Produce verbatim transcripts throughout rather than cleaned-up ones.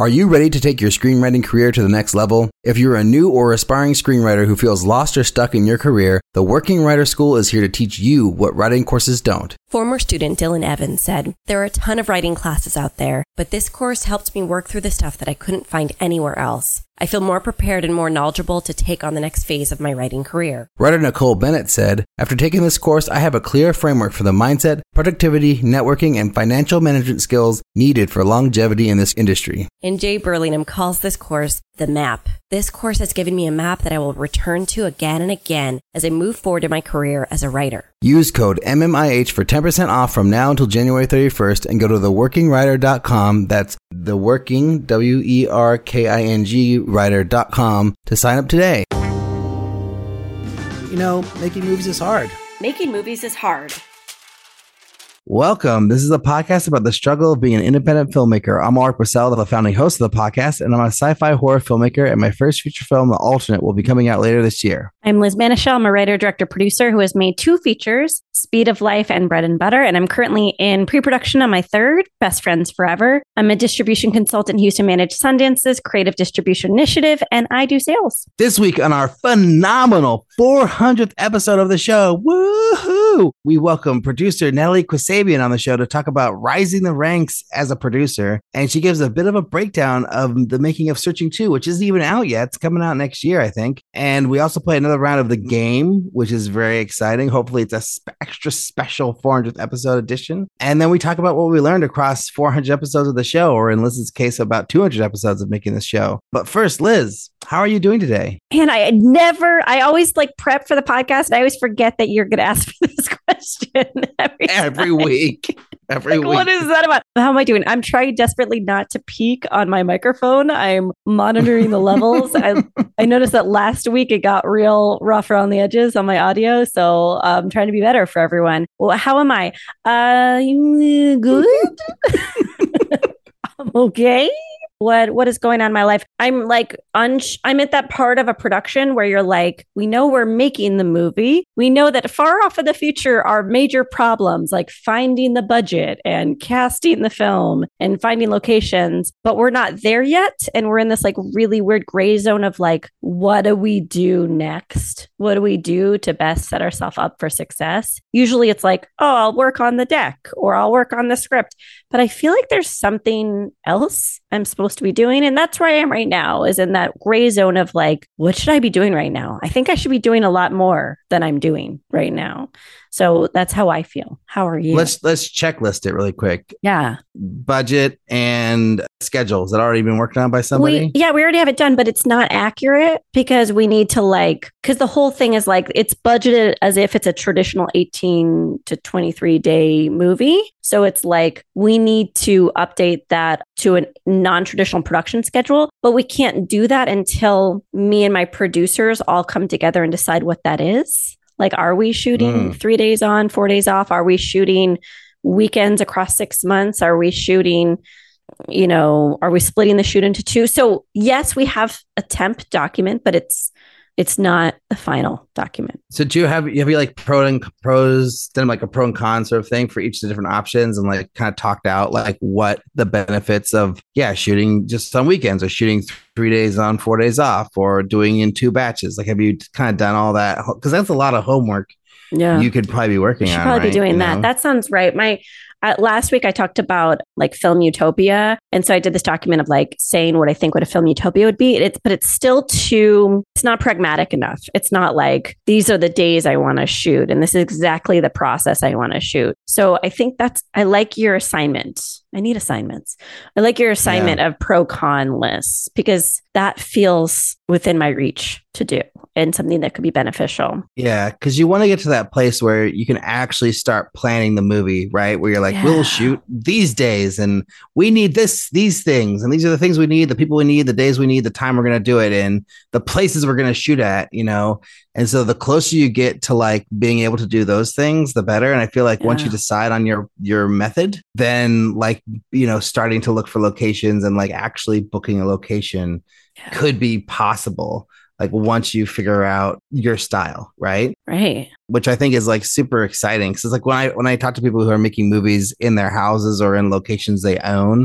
Are you ready to take your screenwriting career to the next level? If you're a new or aspiring screenwriter who feels lost or stuck in your career, the Working Writer School is here to teach you what writing courses don't. Former student Dylan Evans said, "There are a ton of writing classes out there, but this course helped me work through the stuff that I couldn't find anywhere else. I feel more prepared and more knowledgeable to take on the next phase of my writing career." Writer Nicole Bennett said, "After taking this course, I have a clear framework for the mindset, productivity, networking, and financial management skills needed for longevity in this industry." And Jay Burlingham calls this course the map. "This course has given me a map that I will return to again and again as I move forward in my career as a writer." Use code M M I H for ten percent off from now until January thirty-first and go to the working writer dot com. That's the working, W E R K I N G, writer dot com to sign up today. You know, making movies is hard. Making movies is hard. Welcome. This is a podcast about the struggle of being an independent filmmaker. I'm Mark Purcell, the founding host of the podcast, and I'm a sci-fi horror filmmaker, and my first feature film, The Alternate, will be coming out later this year. I'm Liz Manischel. I'm a writer, director, producer who has made two features, Speed of Life and Bread and Butter, and I'm currently in pre-production on my third, Best Friends Forever. I'm a distribution consultant in Houston, manage Sundance's creative distribution initiative, and I do sales. This week on our phenomenal four hundredth episode of the show, woohoo! We welcome producer Natalie Quasabian on the show to talk about rising the ranks as a producer, and she gives a bit of a breakdown of the making of Searching two, which isn't even out yet. It's coming out next year, I think. And we also play another round of The Game, which is very exciting. Hopefully it's a sp- extra special four hundredth episode edition. And then we talk about what we learned across four hundred episodes of the show, or in Liz's case, about two hundred episodes of making this show. But first, Liz, how are you doing today? And I never, I always like prep for the podcast, and I always forget that you're going to ask me this question every, every week. Every like, week. What is that about? How am I doing? I'm trying desperately not to peak on my microphone. I'm monitoring the levels. I I noticed that last week it got real rough around the edges on my audio. So I'm trying to be better for everyone. Well, how am I? Uh, good. I'm okay. What what is going on in my life? I'm like, un- I'm at that part of a production where you're like, we know we're making the movie. We know that far off in the future are major problems like finding the budget and casting the film and finding locations, but we're not there yet. And we're in this like really weird gray zone of like, what do we do next? What do we do to best set ourselves up for success? Usually it's like, oh, I'll work on the deck or I'll work on the script. But I feel like there's something else I'm supposed to be doing. And that's where I am right now, is in that gray zone of like, what should I be doing right now? I think I should be doing a lot more than I'm doing right now. So that's how I feel. How are you? Let's let's checklist it really quick. Yeah. Budget and schedule. Has that already been worked on by somebody? We, yeah, we already have it done, but it's not accurate because we need to like, because the whole thing is like, it's budgeted as if it's a traditional eighteen to twenty-three day movie. So it's like, we need to update that to a non-traditional production schedule, but we can't do that until me and my producers all come together and decide what that is. Like, are we shooting mm. three days on, four days off? Are we shooting weekends across six months? Are we shooting, you know, are we splitting the shoot into two? So yes, we have a temp document, but it's it's not the final document. So do you have, have you like pro and pros, then like a pro and con sort of thing for each of the different options, and like kind of talked out like what the benefits of, yeah, shooting just on weekends or shooting th- three days on, four days off, or doing in two batches? Like, have you kind of done all that? Because that's a lot of homework. Yeah, you could probably be working should on. Probably right? be doing you that. know? That sounds right. My uh, last week I talked about like film utopia, and so I did this document of like saying what I think what a film utopia would be. It's but it's still too. It's not pragmatic enough. It's not like these are the days I want to shoot, and this is exactly the process I want to shoot. So I think that's. I like your assignment. I need assignments. I like your assignment yeah. of pro con lists, because that feels within my reach to do and something that could be beneficial. Yeah, because you want to get to that place where you can actually start planning the movie, right? Where you're like, yeah. we'll shoot these days and we need this, these things. And these are the things we need, the people we need, the days we need, the time we're going to do it in, the places we're going to shoot at, you know? And so the closer you get to like being able to do those things, the better. And I feel like yeah. once you decide on your, your method, then like, you know, starting to look for locations and like actually booking a location yeah. could be possible. Like once you figure out your style, right? Right. Which I think is like super exciting. Cause it's like when I, when I talk to people who are making movies in their houses or in locations they own,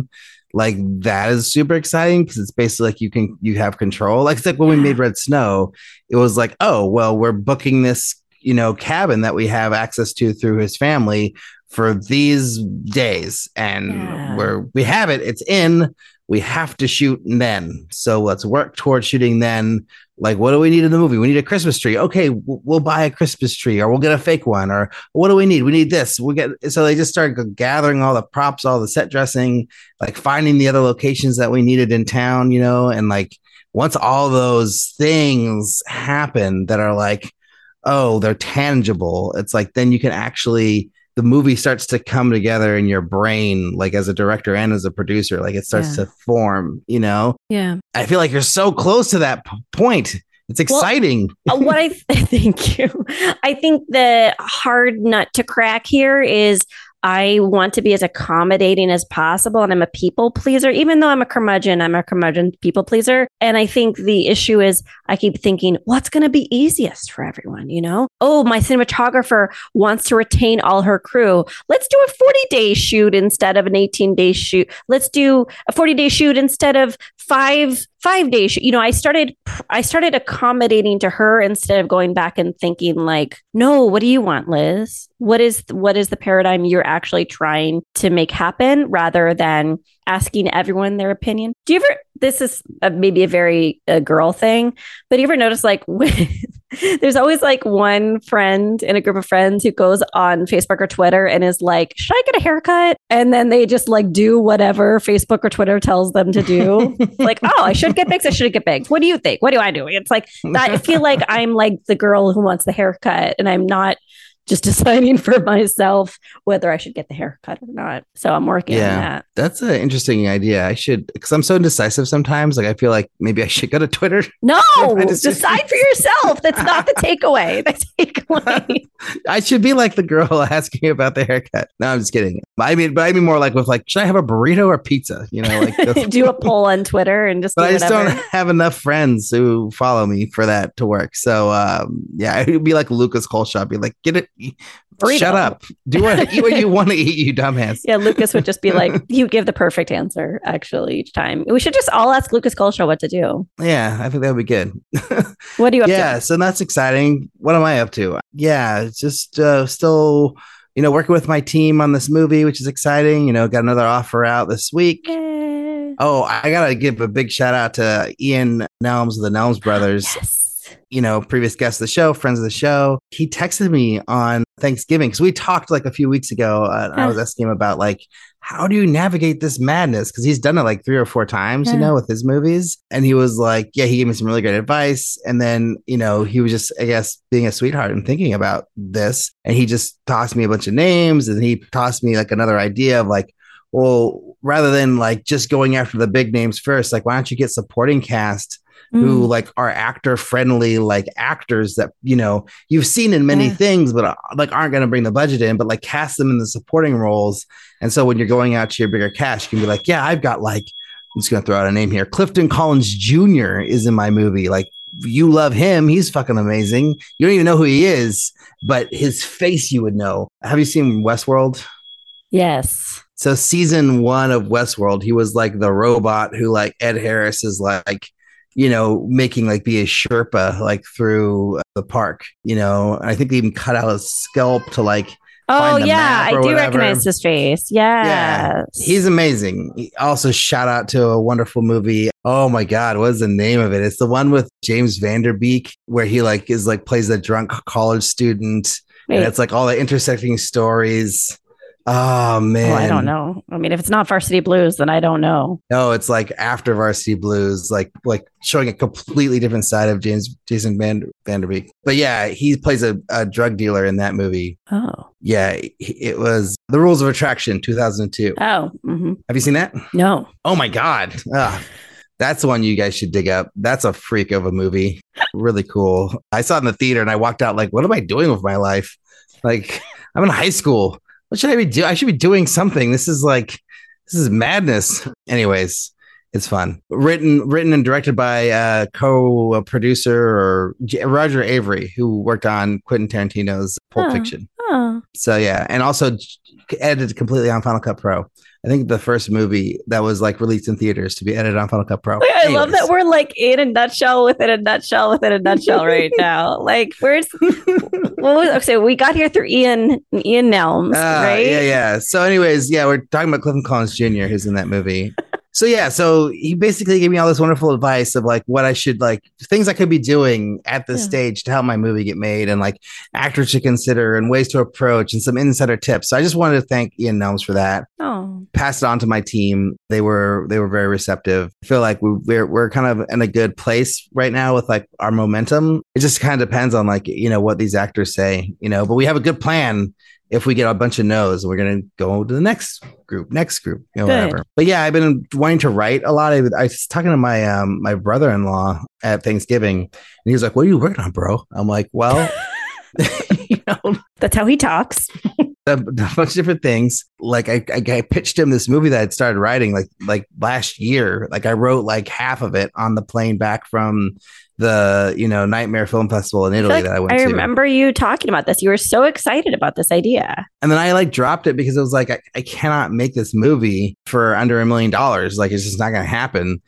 like that is super exciting because it's basically like you can you have control. Like it's like when we made Red Snow, it was like, oh well, we're booking this, you know, cabin that we have access to through his family for these days, and Yeah. we're we have it, it's in, we have to shoot then, so let's work towards shooting then. Like, what do we need in the movie? We need a Christmas tree. Okay, we'll, we'll buy a Christmas tree, or we'll get a fake one. Or what do we need? We need this. We'll get. So they just started gathering all the props, all the set dressing, like finding the other locations that we needed in town, you know. And like once all those things happen that are like, oh, they're tangible. It's like then you can actually, the movie starts to come together in your brain, like as a director and as a producer, like it starts Yeah. to form, you know? Yeah. I feel like you're so close to that p- point. It's exciting. Uh, what I thank you. I think the hard nut to crack here is I want to be as accommodating as possible, and I'm a people pleaser. Even though I'm a curmudgeon, I'm a curmudgeon people pleaser. And I think the issue is I keep thinking, what's going to be easiest for everyone? You know, oh, my cinematographer wants to retain all her crew. Let's do a forty day shoot instead of an eighteen day shoot. Let's do a forty day shoot instead of five five day shoot. You know, I started I started accommodating to her instead of going back and thinking like, no, what do you want, Liz? What is what is the paradigm you're actually trying to make happen, rather than asking everyone their opinion? Do you ever, this is a, maybe a very a girl thing, but do you ever notice like when, there's always like one friend in a group of friends who goes on Facebook or Twitter and is like, should I get a haircut? And then they just like do whatever Facebook or Twitter tells them to do. Like, oh, I should get bigs. I should get bigs. What do you think? What do I do? It's like, I feel like I'm like the girl who wants the haircut, and I'm not just deciding for myself whether I should get the haircut or not. So I'm working Yeah. on that. That's an interesting idea. I should, because I'm so indecisive sometimes. Like I feel like maybe I should go to Twitter. No, I just- decide for yourself. That's not the takeaway. The takeaway. I should be like the girl asking about the haircut. No, I'm just kidding. I mean, but I mean more like with like, should I have a burrito or pizza? You know, like. those- Do a poll on Twitter and just But do I just whatever. don't have enough friends who follow me for that to work. So um, yeah, it would be like Lucas Colshaw, be like, get it, Burrito. shut up, do what eat what you want to eat, you dumbass. Yeah, Lucas would just be like, he would give the perfect answer actually each time. We should just all ask Lucas Colshaw what to do. Yeah, I think that would be good. What are you up Yeah, to? so that's exciting. What am I up to? Yeah, it's just uh, still, you know, working with my team on this movie, which is exciting. You know, got another offer out this week. Yay. Oh, I gotta give a big shout out to Ian Nelms of the Nelms Brothers. Yes. You know, previous guest of the show, friends of the show. He texted me on Thanksgiving because we talked like a few weeks ago. Uh, and I was asking him about like, how do you navigate this madness? Because he's done it like three or four times, Yeah. you know, with his movies. And he was like, yeah, he gave me some really great advice. And then, you know, he was just, I guess, being a sweetheart and thinking about this. And he just tossed me a bunch of names, and he tossed me like another idea of like, well, rather than like just going after the big names first, like, why don't you get supporting cast who Mm. like are actor friendly, like actors that, you know, you've seen in many Yeah. things, but uh, like aren't going to bring the budget in, but like cast them in the supporting roles. And so when you're going out to your bigger cast, you can be like, yeah, I've got like, I'm just going to throw out a name here. Clifton Collins Junior is in my movie. Like, you love him. He's fucking amazing. You don't even know who he is, but his face you would know. Have you seen Westworld? Yes. So season one of Westworld, he was like the robot who like Ed Harris is like, you know, making like be a Sherpa like through the park, you know. And I think they even cut out his scalp to like, Oh Find the yeah, map I or do whatever. recognize his face. Yes. yeah, he's amazing. He also shout out to a wonderful movie. Oh my God, what is the name of it? It's the one with James Vanderbeek where he like is like plays a drunk college student. Wait. And it's like all the intersecting stories. Oh man. Oh, I don't know. I mean, if it's not Varsity Blues, then I don't know. No, it's like after Varsity Blues, like like showing a completely different side of James Jason Van, Vanderbeek. But yeah, he plays a, a drug dealer in that movie. Oh. Yeah, it- it was The Rules of Attraction, two thousand two. Oh. hmm Have you seen that? No. Oh my God. Ugh. That's the one you guys should dig up. That's a freak of a movie. Really cool. I saw it in the theater and I walked out like, what am I doing with my life? Like, I'm in high school. What should I be doing? I should be doing something. This is like, this is madness. Anyways, it's fun. Written, written and directed by uh, co-producer or J- Roger Avery, who worked on Quentin Tarantino's Pulp Oh. Fiction. Oh. So yeah, and also edited completely on Final Cut Pro. I think the first movie that was like released in theaters to be edited on Final Cut Pro. Wait, I Anyways. love that we're like in a nutshell within a nutshell within a nutshell right now. Like, where's what was, okay? We got here through Ian Ian Nelms, Uh, right? Yeah, yeah. So, anyways, yeah, we're talking about Clifton Collins Junior, who's in that movie. So yeah, so he basically gave me all this wonderful advice of like what I should like things I could be doing at this Yeah. stage to help my movie get made, and like actors to consider and ways to approach and some insider tips. So I just wanted to thank Ian Nelms for that. Oh, Passed it on to my team. They were they were very receptive. I feel like we, we're we're kind of in a good place right now with like our momentum. It just kind of depends on like you know what these actors say, you know. But we have a good plan. If we get a bunch of no's, we're going to go to the next group, next group, you know, Good. whatever. But yeah, I've been wanting to write a lot. I, I was talking to my um, my brother-in-law at Thanksgiving, and he was like, "What are you working on, bro?" I'm like, "Well, you know, that's how he talks. a, a bunch of different things. Like I, I, I pitched him this movie that I'd started writing like like last year. Like I wrote like half of it on the plane back from the you know Nightmare Film Festival in Italy Like, that I went I to. remember you talking about this. You were so excited about this idea. And then I like dropped it because it was like, I, I cannot make this movie for under a million dollars. Like, it's just not going to happen.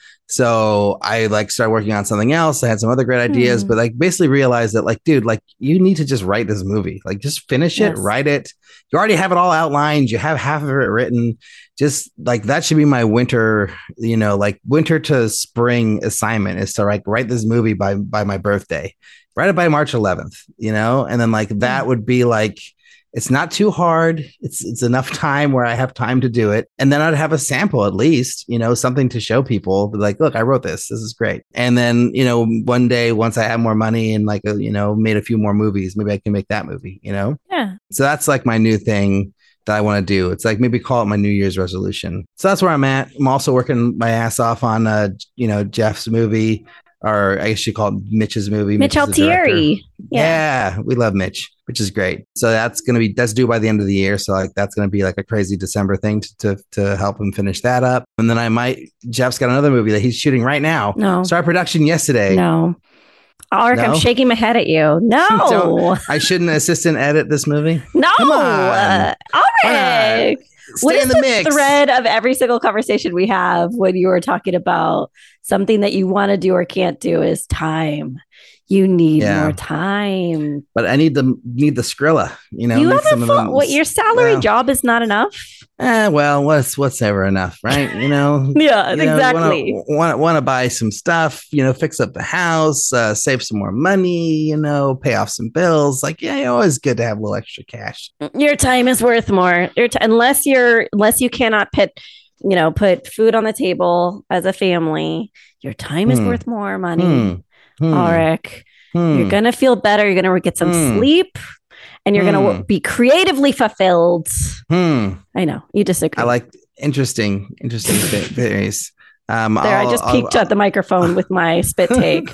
So I like started working on something else. I had some other great ideas, Hmm. but like basically realized that like, dude, like you need to just write this movie. Like just finish it, Yes. write it. You already have it all outlined. You have half of it written. Just like that should be my winter, you know, like winter to spring assignment is to like write this movie by by my birthday. Write it by March eleventh, you know, and then like that would be like it's not too hard. It's it's enough time where I have time to do it. And then I'd have a sample at least, you know, something to show people. Be like, look, I wrote this. This is great. And then, you know, one day once I have more money and like, a, you know, made a few more movies, maybe I can make that movie, you know? Yeah. So that's like my new thing that I want to do. It's like maybe call it my New Year's resolution. So that's where I'm at. I'm also working my ass off on, uh, you know, Jeff's movie, or I guess you call it Mitch's movie. Mitch is the director. Altieri. Yeah. we love Mitch, which is great. So that's going to be, that's due by the end of the year. So like, that's going to be like a crazy December thing to, to, to help him finish that up. And then I might, Jeff's got another movie that he's shooting right now. No. Started production yesterday. No. Ulrich, No? I'm shaking my head at you. No. Don't- I shouldn't assistant edit this movie. no. Come on. Uh, Why Ulrich. not? What Stay is in the, the mix. thread of every single conversation we have when you were talking about something that you want to do or can't do is time. You need Yeah. more time. But I need the need the Skrilla. You know, you need have a some of full, them- what your salary well, job is not enough. Eh, well, what's what's ever enough, right? You know, Yeah, you know, exactly. Want to want to buy some stuff, you know, fix up the house, uh, save some more money, you know, pay off some bills. Like, yeah, always good to have a little extra cash. Your time is worth more. Your t- unless you're unless you cannot put, you know, put food on the table as a family. Your time is Hmm. worth more money. Hmm. Hmm. Ulrich, Hmm. you're gonna feel better. You're gonna get some Hmm. sleep, and you're gonna Hmm. be creatively fulfilled. Hmm. I know you disagree. I like interesting, interesting thi- theories. Um, there. I I'll- just I'll- peeked at the microphone with my spit take.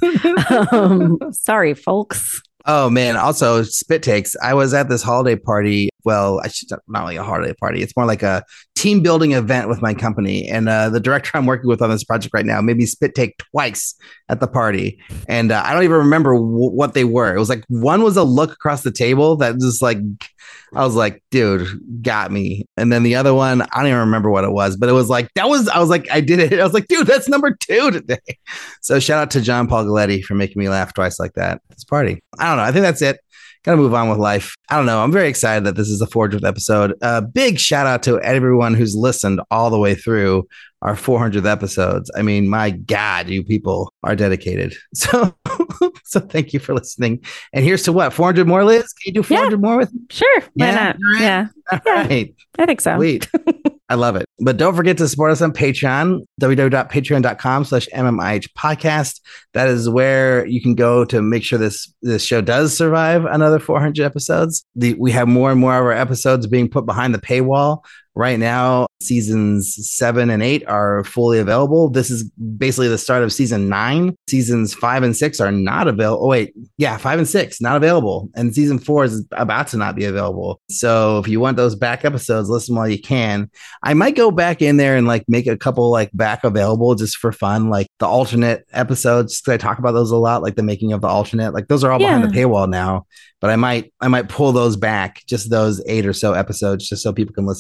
um, sorry, folks. Oh man! Also, spit takes. I was at this holiday party. Well, I should not like a holiday party. It's more like a team building event with my company, and uh, the director I'm working with on this project right now made me spit take twice at the party, and uh, I don't even remember w- what they were. It was like one was a look across the table that just like I was like, dude, got me, and then the other one I don't even remember what it was, but it was like that was I was like I did it. I was like, dude, that's number two today. So shout out to John Paul Galetti for making me laugh twice like that at this party. I don't know. I think that's it. Gotta move on with life. I don't know. I'm very excited that this is the four hundredth episode. A uh, big shout out to everyone who's listened all the way through our four hundredth episodes. I mean, my God, you people are dedicated. So, so thank you for listening. And here's to what? four hundred more, Liz? Can you do four hundred Yeah. more with me? Sure, why Yeah, not? you're right. Yeah, All Yeah. right. I think so. Sweet. I love it. But don't forget to support us on Patreon, www.patreon.com slash MMIH podcast. That is where you can go to make sure this, this show does survive another four hundred episodes. The, we have more and more of our episodes being put behind the paywall. Right now, seasons seven and eight are fully available. This is basically the start of season nine. Seasons five and six are not available. Oh, wait. Yeah, five and six, not available. And season four is about to not be available. So if you want those back episodes, listen while you can. I might go back in there and like make a couple like back available just for fun, like the alternate episodes. Cause I talk about those a lot, like the making of the alternate. Like those are all behind Yeah. the paywall now. But I might I might pull those back, just those eight or so episodes, just so people can listen to those.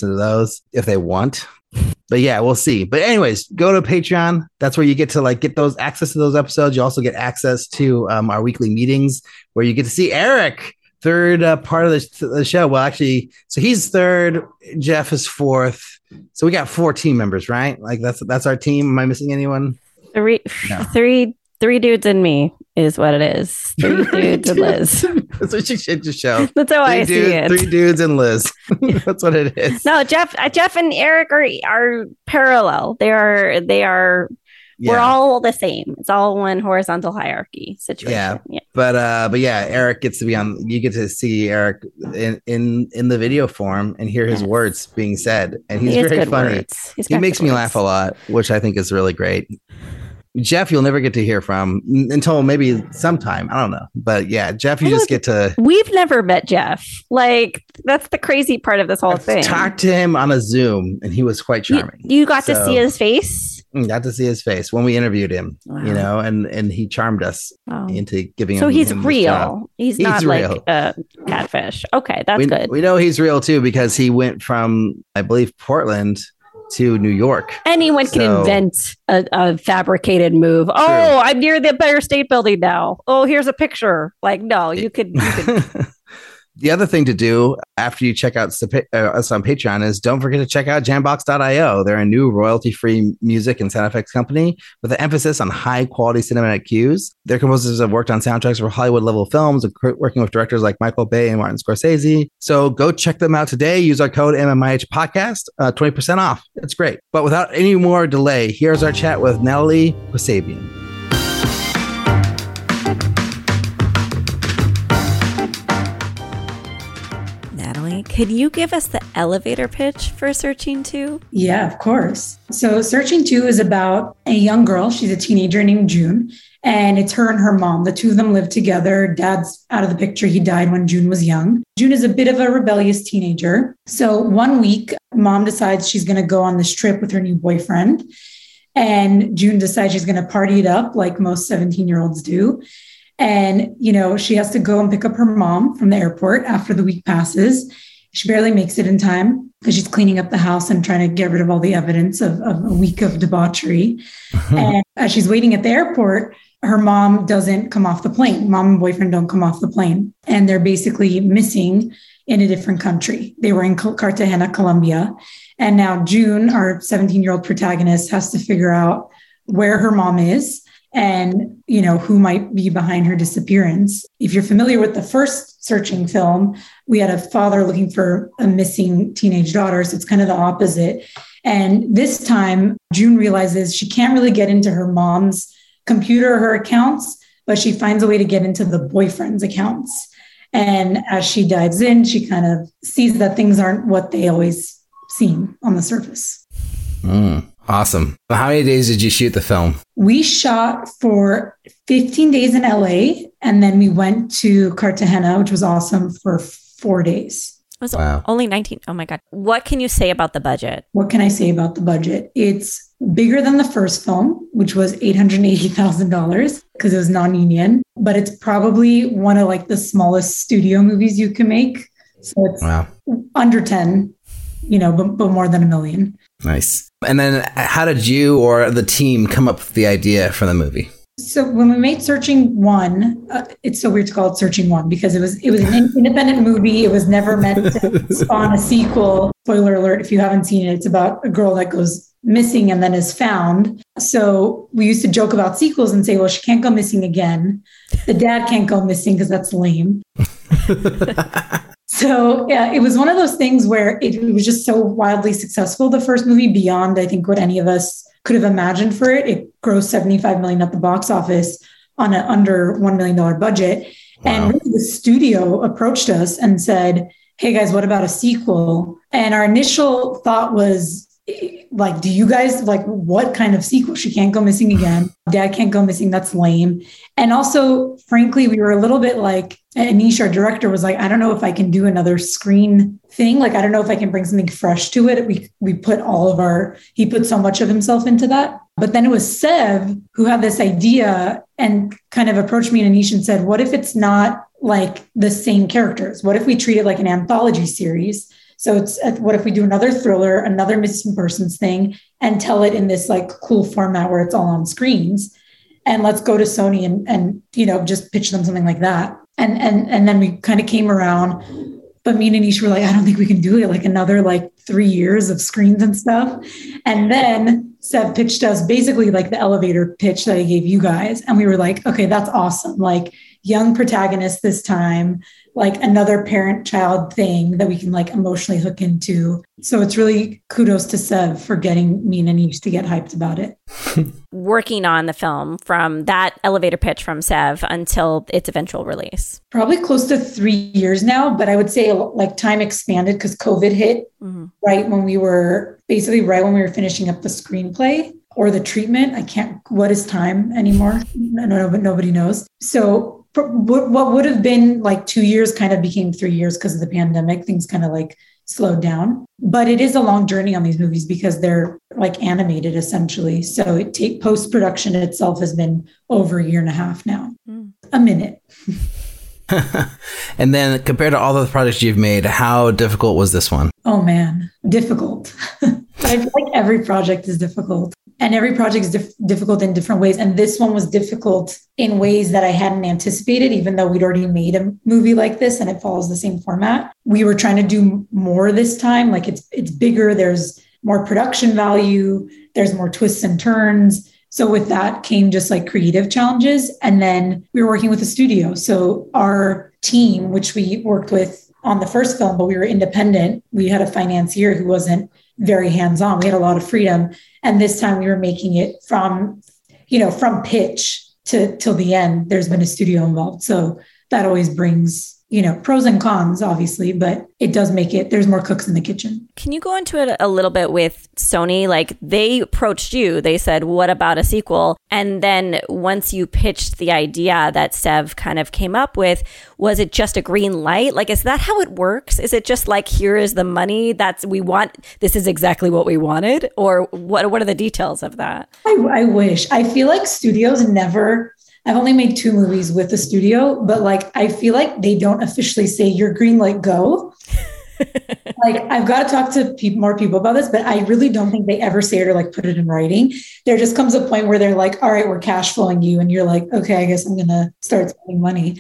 those if they want. But yeah, we'll see. But anyways, go to Patreon. That's where you get to like get those access to those episodes. You also get access to um, our weekly meetings where you get to see Eric, third uh, part of the, the show. Well, actually, so he's third. Jeff is fourth. So we got four team members, right? Like that's that's our team. Am I missing anyone? Three, no. three, three dudes and me is what it is. Three dudes and Liz. That's what you should just show. That's how three I dude, see it. Three dudes and Liz. That's what it is. No, Jeff, uh, Jeff and Eric are are parallel. They are. They are. Yeah. We're all the same. It's all one horizontal hierarchy situation. Yeah. yeah. But uh, but yeah, Eric gets to be on. You get to see Eric in in, in the video form and hear his yes. words being said, and he's he very funny. He makes me words. laugh a lot, which I think is really great. Jeff, you'll never get to hear from until maybe sometime. I don't know. But yeah, Jeff, you just get to. We've never met Jeff. Like, that's the crazy part of this whole I've thing. Talked to him on a Zoom and he was quite charming. You, you got so, to see his face? Got to see his face when we interviewed him, wow. you know, and, and he charmed us wow. into giving so him. So he's him real. He's, he's not real. Like a catfish. Okay, that's we, good. We know he's real too because he went from, I believe, Portland to New York. Anyone can so, invent a, a fabricated move. True. Oh, I'm near the Empire State Building now. Oh, here's a picture. Like, no, you could. You could. The other thing to do after you check out uh, us on Patreon is don't forget to check out jambox dot io. They're a new royalty-free music and sound effects company with an emphasis on high-quality cinematic cues. Their composers have worked on soundtracks for Hollywood-level films, working with directors like Michael Bay and Martin Scorsese. So go check them out today. Use our code M M I H podcast, uh, twenty percent off. It's great. But without any more delay, here's our chat with Natalie Kasabian. Could you give us the elevator pitch for Searching two? Yeah, of course. So Searching two is about a young girl. She's a teenager named June, and it's her and her mom. The two of them live together. Dad's out of the picture. He died when June was young. June is a bit of a rebellious teenager. So one week, mom decides she's going to go on this trip with her new boyfriend. And June decides she's going to party it up like most seventeen-year-olds do. And, you know, she has to go and pick up her mom from the airport after the week passes. She barely makes it in time because she's cleaning up the house and trying to get rid of all the evidence of, of a week of debauchery. And as she's waiting at the airport, her mom doesn't come off the plane. Mom and boyfriend don't come off the plane. And they're basically missing in a different country. They were in Cartagena, Colombia. And now June, our seventeen-year-old protagonist, has to figure out where her mom is and, you know, who might be behind her disappearance. If you're familiar with the first Searching film, we had a father looking for a missing teenage daughter. So it's kind of the opposite. And this time, June realizes she can't really get into her mom's computer or her accounts, but she finds a way to get into the boyfriend's accounts. And as she dives in, she kind of sees that things aren't what they always seem on the surface. Mm. Awesome. How many days did you shoot the film? We shot for fifteen days in L A, and then we went to Cartagena, which was awesome, for four days. It was wow. only nineteen. Oh my God. What can you say about the budget? What can I say about the budget? It's bigger than the first film, which was eight hundred eighty thousand dollars because it was non-union, but it's probably one of like the smallest studio movies you can make. So it's wow. under ten, you know, but, but more than a million. Nice. And then how did you or the team come up with the idea for the movie? So when we made Searching One, uh, it's so weird to call it Searching One because it was it was an independent movie. It was never meant to spawn a sequel. Spoiler alert, if you haven't seen it, it's about a girl that goes missing and then is found. So we used to joke about sequels and say, well, she can't go missing again. The dad can't go missing because that's lame. So yeah, it was one of those things where it, it was just so wildly successful, the first movie, beyond, I think, what any of us could have imagined for it. It grossed seventy-five million dollars at the box office on an under one million dollars budget. Wow. And really the studio approached us and said, hey guys, what about a sequel? And our initial thought was, like, do you guys, like, what kind of sequel? She can't go missing again. Dad can't go missing. That's lame. And also, frankly, we were a little bit like, Anish, our director, was like, I don't know if I can do another screen thing. Like, I don't know if I can bring something fresh to it. We we put all of our, he put so much of himself into that. But then it was Sev who had this idea and kind of approached me and Anish and said, what if it's not like the same characters? What if we treat it like an anthology series? So it's uh, what if we do another thriller, another missing persons thing, and tell it in this like cool format where it's all on screens, and let's go to Sony and and you know just pitch them something like that. And and and then we kind of came around, but me and Anish were like, I don't think we can do it. Like another like three years of screens and stuff. And then Sev pitched us basically like the elevator pitch that I gave you guys, and we were like, okay, that's awesome. Like young protagonist this time, like another parent-child thing that we can like emotionally hook into. So it's really kudos to Sev for getting me and Anish to get hyped about it. Working on the film from that elevator pitch from Sev until its eventual release? Probably close to three years now, but I would say like time expanded because COVID hit mm-hmm. right when we were, basically right when we were finishing up the screenplay or the treatment. I can't, what is time anymore? No, no, but nobody knows. So what would have been like two years kind of became three years because of the pandemic. Things kind of like slowed down, but it is a long journey on these movies because they're like animated essentially. So it take post-production itself has been over a year and a half now, mm. a minute. And then compared to all the projects you've made, how difficult was this one? Oh man, difficult. I feel like every project is difficult. And every project is dif- difficult in different ways. And this one was difficult in ways that I hadn't anticipated, even though we'd already made a movie like this and it follows the same format. We were trying to do more this time. Like it's it's bigger. There's more production value. There's more twists and turns. So with that came just like creative challenges. And then we were working with a studio. So our team, which we worked with on the first film, but we were independent. We had a financier who wasn't very hands-on. We had a lot of freedom. And this time we were making it from, you know, from pitch to till the end. There's been a studio involved. So that always brings, you know, pros and cons, obviously, but it does make it, there's more cooks in the kitchen. Can you go into it a little bit with Sony? Like they approached you, they said, what about a sequel? And then once you pitched the idea that Sev kind of came up with, was it just a green light? Like, is that how it works? Is it just like, here is the money that's we want, this is exactly what we wanted? Or what, what are the details of that? I, I wish. I feel like studios never, I've only made two movies with the studio, but like, I feel like they don't officially say your green light go. Like, I've got to talk to people, more people about this, but I really don't think they ever say it or like put it in writing. There just comes a point where they're like, all right, we're cash flowing you. And you're like, okay, I guess I'm going to start spending money.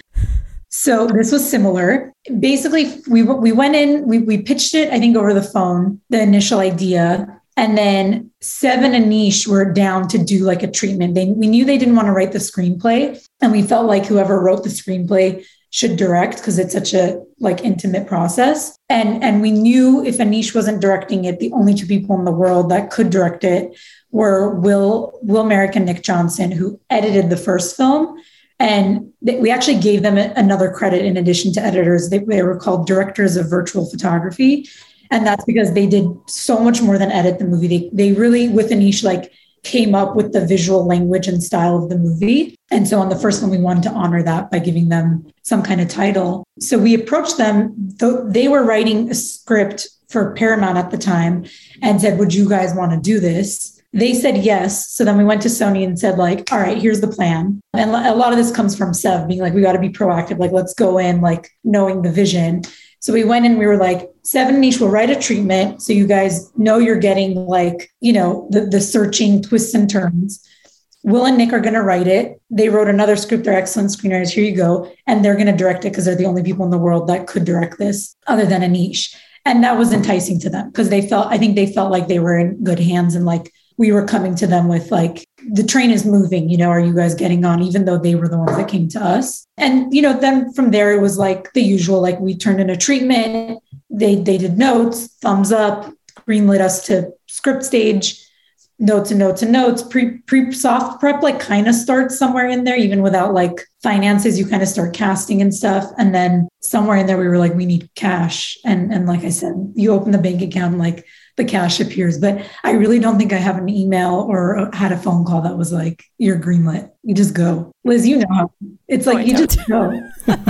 So this was similar. Basically, we we went in, we we pitched it, I think over the phone, the initial idea. And then Sev and Anish were down to do like a treatment. They, we knew they didn't want to write the screenplay. And we felt like whoever wrote the screenplay should direct because it's such a like intimate process. And, and we knew if Anish wasn't directing it, the only two people in the world that could direct it were Will, Will Merrick and Nick Johnson, who edited the first film. And they, we actually gave them a, another credit in addition to editors. They, they were called directors of virtual photography. And that's because they did so much more than edit the movie. They they really, with Anish, like came up with the visual language and style of the movie. And so on the first one, we wanted to honor that by giving them some kind of title. So we approached them. Though they were writing a script for Paramount at the time and said, would you guys want to do this? They said yes. So then we went to Sony and said like, all right, here's the plan. And a lot of this comes from Sev being like, we got to be proactive. Like, let's go in like knowing the vision. So we went in, we were like, Sev and Anish will write a treatment. So you guys know you're getting like, you know, the, the searching twists and turns. Will and Nick are going to write it. They wrote another script. They're excellent screenwriters. Here you go. And they're going to direct it because they're the only people in the world that could direct this other than Anish. And that was enticing to them because they felt, I think they felt like they were in good hands and like we were coming to them with like, the train is moving, you know, are you guys getting on? Even though they were the ones that came to us. And, you know, then from there, it was like the usual, like we turned in a treatment. They they did notes, thumbs up, greenlit us to script stage, notes and notes and notes, pre pre soft prep, like kind of starts somewhere in there, even without like finances, you kind of start casting and stuff. And then somewhere in there, we were like, we need cash. And, and like I said, you open the bank account, like the cash appears. But I really don't think I have an email or had a phone call that was like, you're greenlit. You just go. Liz, you know how it's like, No, I you don't. just go.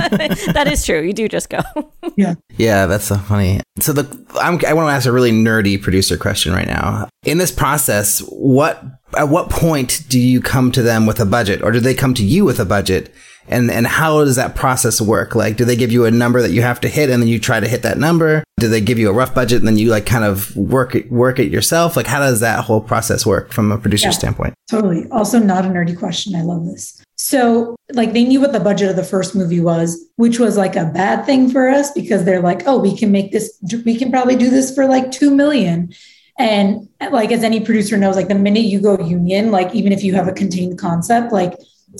That is true. You do just go. Yeah. Yeah, that's so funny. So the I'm, I want to ask a really nerdy producer question right now. In this process, what at what point do you come to them with a budget, or do they come to you with a budget? And and how does that process work? Like, do they give you a number that you have to hit and then you try to hit that number? Do they give you a rough budget and then you like kind of work it, work it yourself? Like, how does that whole process work from a producer Yeah, standpoint? Totally. Also not a nerdy question. I love this. So like they knew what the budget of the first movie was, which was like a bad thing for us because they're like, oh, we can make this, we can probably do this for like two million. And like, as any producer knows, like the minute you go union, like even if you have a contained concept, like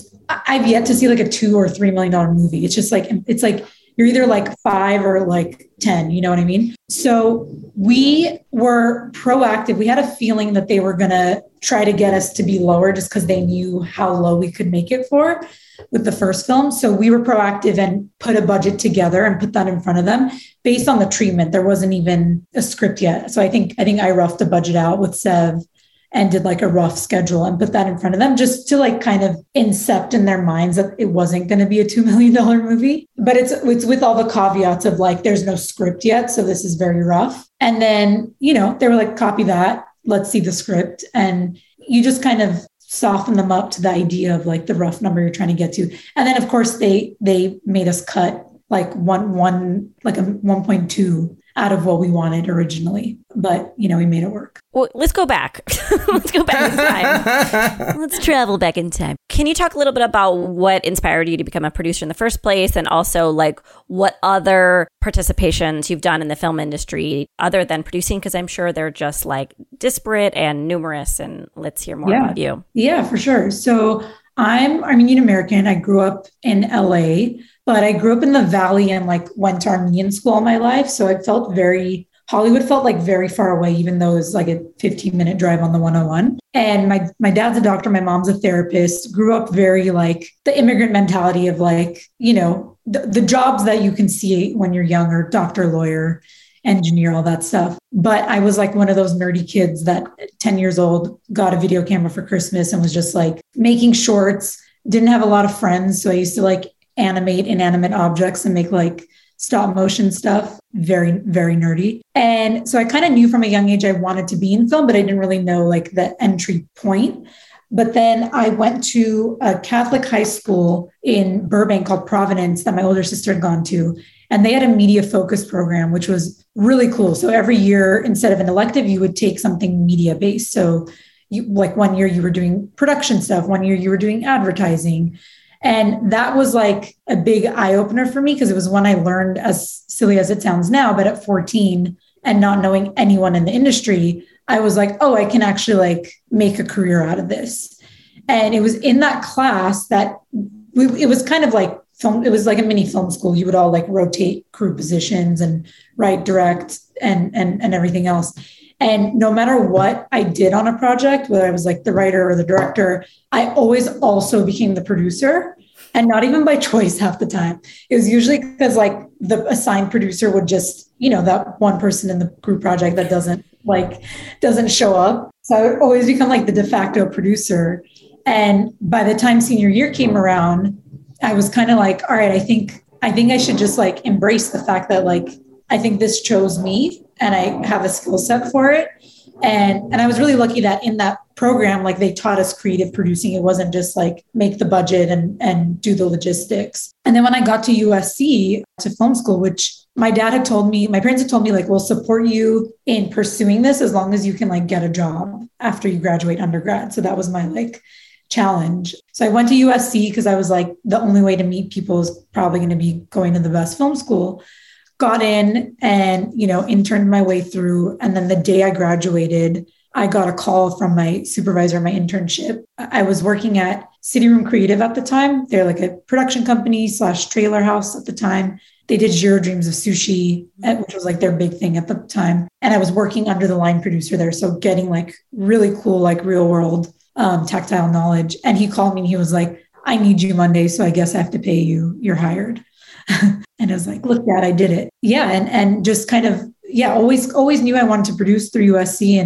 I've yet to see like a two or three million dollar movie. It's just like, it's like, you're either like five or like ten, you know what I mean? So we were proactive. We had a feeling that they were going to try to get us to be lower just because they knew how low we could make it for with the first film. So we were proactive and put a budget together and put that in front of them based on the treatment. There wasn't even a script yet. So I think, I think I roughed a budget out with Sev and did like a rough schedule and put that in front of them just to like kind of incept in their minds that it wasn't going to be a two million dollars movie. But it's it's with all the caveats of like, there's no script yet. So this is very rough. And then, you know, they were like, copy that. Let's see the script. And you just kind of soften them up to the idea of like the rough number you're trying to get to. And then of course they they made us cut like one one like a one point two out of what we wanted originally. But, you know, we made it work. Well, let's go back. Let's go back in time. Let's travel back in time. Can you talk a little bit about what inspired you to become a producer in the first place? And also like what other participations you've done in the film industry other than producing? Because I'm sure they're just like disparate and numerous. And let's hear more yeah. about you. Yeah, for sure. So I'm Armenian American. I grew up in L A, but I grew up in the Valley and like went to Armenian school all my life. So it felt very, Hollywood felt like very far away, even though it was like a fifteen minute drive on the one oh one. And my, my dad's a doctor. My mom's a therapist, grew up very like the immigrant mentality of like, you know, the, the jobs that you can see when you're younger, doctor, lawyer, engineer, all that stuff. But I was like one of those nerdy kids that ten years old got a video camera for Christmas and was just like making shorts, didn't have a lot of friends. So I used to like animate inanimate objects and make like stop motion stuff. Very, very nerdy. And so I kind of knew from a young age I wanted to be in film, but I didn't really know like the entry point. But then I went to a Catholic high school in Burbank called Providence that my older sister had gone to. And they had a media focus program, which was really cool. So every year, instead of an elective, you would take something media based. So you, like one year you were doing production stuff, one year you were doing advertising. And that was like a big eye opener for me because it was when I learned, as silly as it sounds now, but at fourteen and not knowing anyone in the industry, I was like, oh, I can actually like make a career out of this. And it was in that class that we, it was kind of like film. It was like a mini film school. You would all like rotate crew positions and write, direct, and, and, and everything else. And no matter what I did on a project, whether I was like the writer or the director, I always also became the producer, and not even by choice half the time. It was usually because like the assigned producer would just, you know, that one person in the group project that doesn't like, doesn't show up. So I would always become like the de facto producer. And by the time senior year came around, I was kind of like, all right, I think, I think I should just like embrace the fact that like, I think this chose me and I have a skill set for it. And, and I was really lucky that in that program, like they taught us creative producing. It wasn't just like make the budget and, and do the logistics. And then when I got to U S C to film school, which my dad had told me, my parents had told me like, we'll support you in pursuing this as long as you can like get a job after you graduate undergrad. So that was my like challenge. So I went to U S C because I was like, the only way to meet people is probably going to be going to the best film school. Got in and, you know, interned my way through. And then the day I graduated, I got a call from my supervisor, my internship. I was working at City Room Creative at the time. They're like a production company slash trailer house at the time. They did Jiro Dreams of Sushi, which was like their big thing at the time. And I was working under the line producer there. So getting like really cool, like real world um, tactile knowledge. And he called me and he was like, I need you Monday. So I guess I have to pay you. You're hired. And I was like, look, Dad, I did it. Yeah. And, and just kind of, yeah, always, always knew I wanted to produce through U S C. And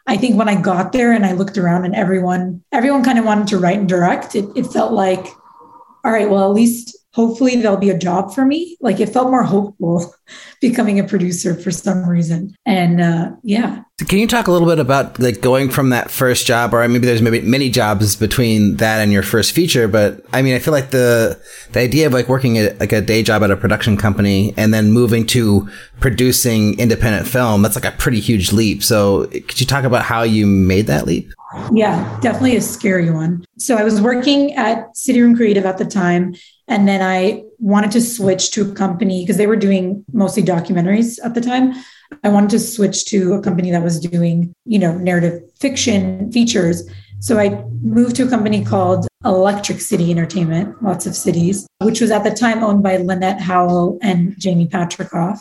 I think when I got there and I looked around and everyone, everyone kind of wanted to write and direct, it, it felt like, all right, well, at least hopefully there'll be a job for me. Like it felt more hopeful becoming a producer for some reason. And uh, yeah. Can you talk a little bit about like going from that first job, or maybe there's maybe many jobs between that and your first feature, but I mean, I feel like the the idea of like working at like a day job at a production company and then moving to producing independent film, that's like a pretty huge leap. So could you talk about how you made that leap? Yeah, definitely a scary one. So I was working at City Room Creative at the time, and then I wanted to switch to a company because they were doing mostly documentaries at the time. I wanted to switch to a company that was doing, you know, narrative fiction features. So I moved to a company called Electric City Entertainment, lots of cities, which was at the time owned by Lynette Howell and Jamie Patrikoff.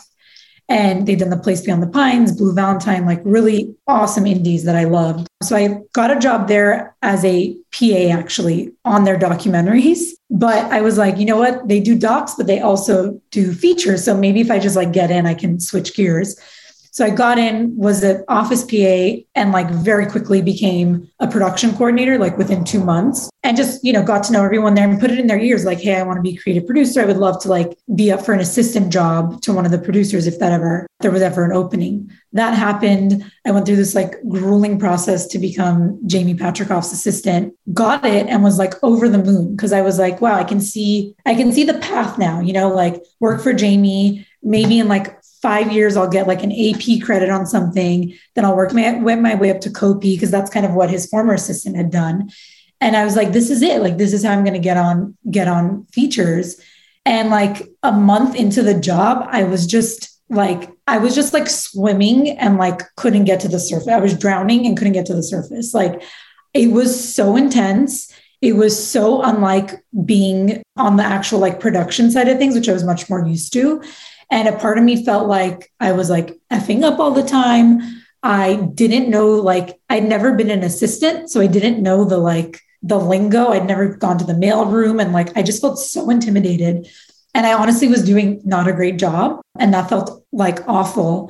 And they'd done The Place Beyond the Pines, Blue Valentine, like really awesome indies that I loved. So I got a job there as a P A actually on their documentaries. But I was like, you know what? They do docs, but they also do features. So maybe if I just like get in, I can switch gears. So I got in, was an office P A, and like very quickly became a production coordinator, like within two months, and just, you know, got to know everyone there and put it in their ears. Like, hey, I want to be a creative producer. I would love to like be up for an assistant job to one of the producers if that ever, there was ever an opening. That happened. I went through this like grueling process to become Jamie Patrikoff's assistant, got it, and was like over the moon. Cause I was like, wow, I can see, I can see the path now, you know, like work for Jamie, maybe in like five years, I'll get like an A P credit on something. Then I'll work my, work my way up to co-P because that's kind of what his former assistant had done. And I was like, this is it. Like, this is how I'm going to get on, get on features. And like a month into the job, I was just like, I was just like swimming and like couldn't get to the surface. I was drowning and couldn't get to the surface. Like it was so intense. It was so unlike being on the actual like production side of things, which I was much more used to. And a part of me felt like I was like effing up all the time. I didn't know, like, I'd never been an assistant. So I didn't know the, like, the lingo. I'd never gone to the mail room. And like, I just felt so intimidated. And I honestly was doing not a great job. And that felt like awful.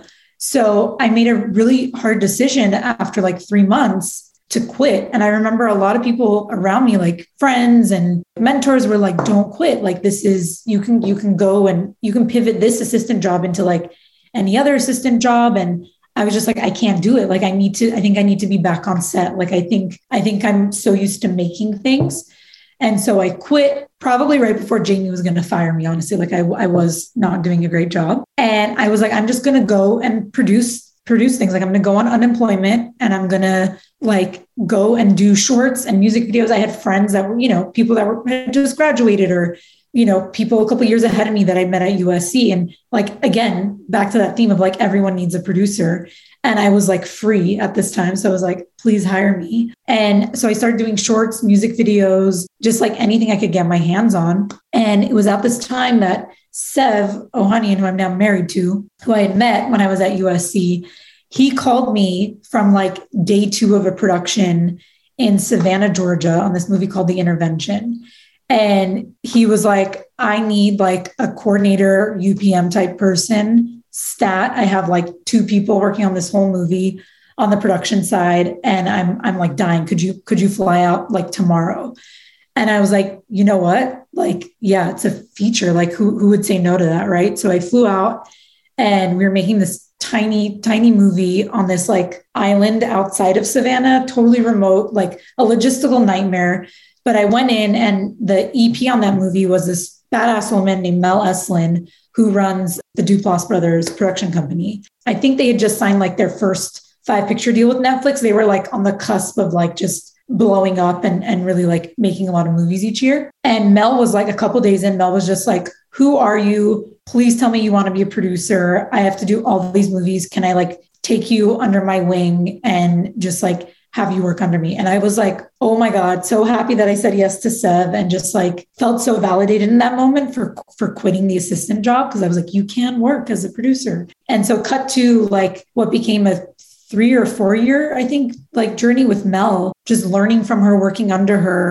So I made a really hard decision after like three months to quit. And I remember a lot of people around me, like friends and mentors, were like, don't quit. Like this is, you can, you can go and you can pivot this assistant job into like any other assistant job. And I was just like, I can't do it. Like I need to, I think I need to be back on set. Like I think, I think I'm so used to making things. And so I quit probably right before Jamie was going to fire me, honestly. Like I, I was not doing a great job. And I was like, I'm just going to go and produce produce things. Like I'm going to go on unemployment and I'm going to like go and do shorts and music videos. I had friends that were, you know, people that were had just graduated, or, you know, people a couple of years ahead of me that I met at U S C. And like, again, back to that theme of like, everyone needs a producer. And I was like free at this time. So I was like, please hire me. And so I started doing shorts, music videos, just like anything I could get my hands on. And it was at this time that Sev Ohanian, who I'm now married to, who I had met when I was at U S C, he called me from like day two of a production in Savannah, Georgia, on this movie called The Intervention. And he was like, I need like a coordinator, U P M type person, stat. I have like two people working on this whole movie on the production side. And I'm, I'm like dying. Could you, could you fly out like tomorrow? And I was like, you know what? Like, yeah, it's a feature. Like who, who would say no to that? Right. So I flew out and we were making this tiny, tiny movie on this like island outside of Savannah, totally remote, like a logistical nightmare. But I went in, and the E P on that movie was this badass woman named Mel Eslin, who runs the Duplass Brothers production company. I think they had just signed like their first five picture deal with Netflix. They were like on the cusp of like just blowing up and, and really like making a lot of movies each year. And Mel was like a couple days in, Mel was just like, who are you? Please tell me you want to be a producer. I have to do all these movies. Can I like take you under my wing and just like have you work under me? And I was like, oh my God, so happy that I said yes to Sev, and just like felt so validated in that moment for, for quitting the assistant job. Cause I was like, you can work as a producer. And so cut to like what became a three or four year, I think, like journey with Mel, just learning from her, working under her,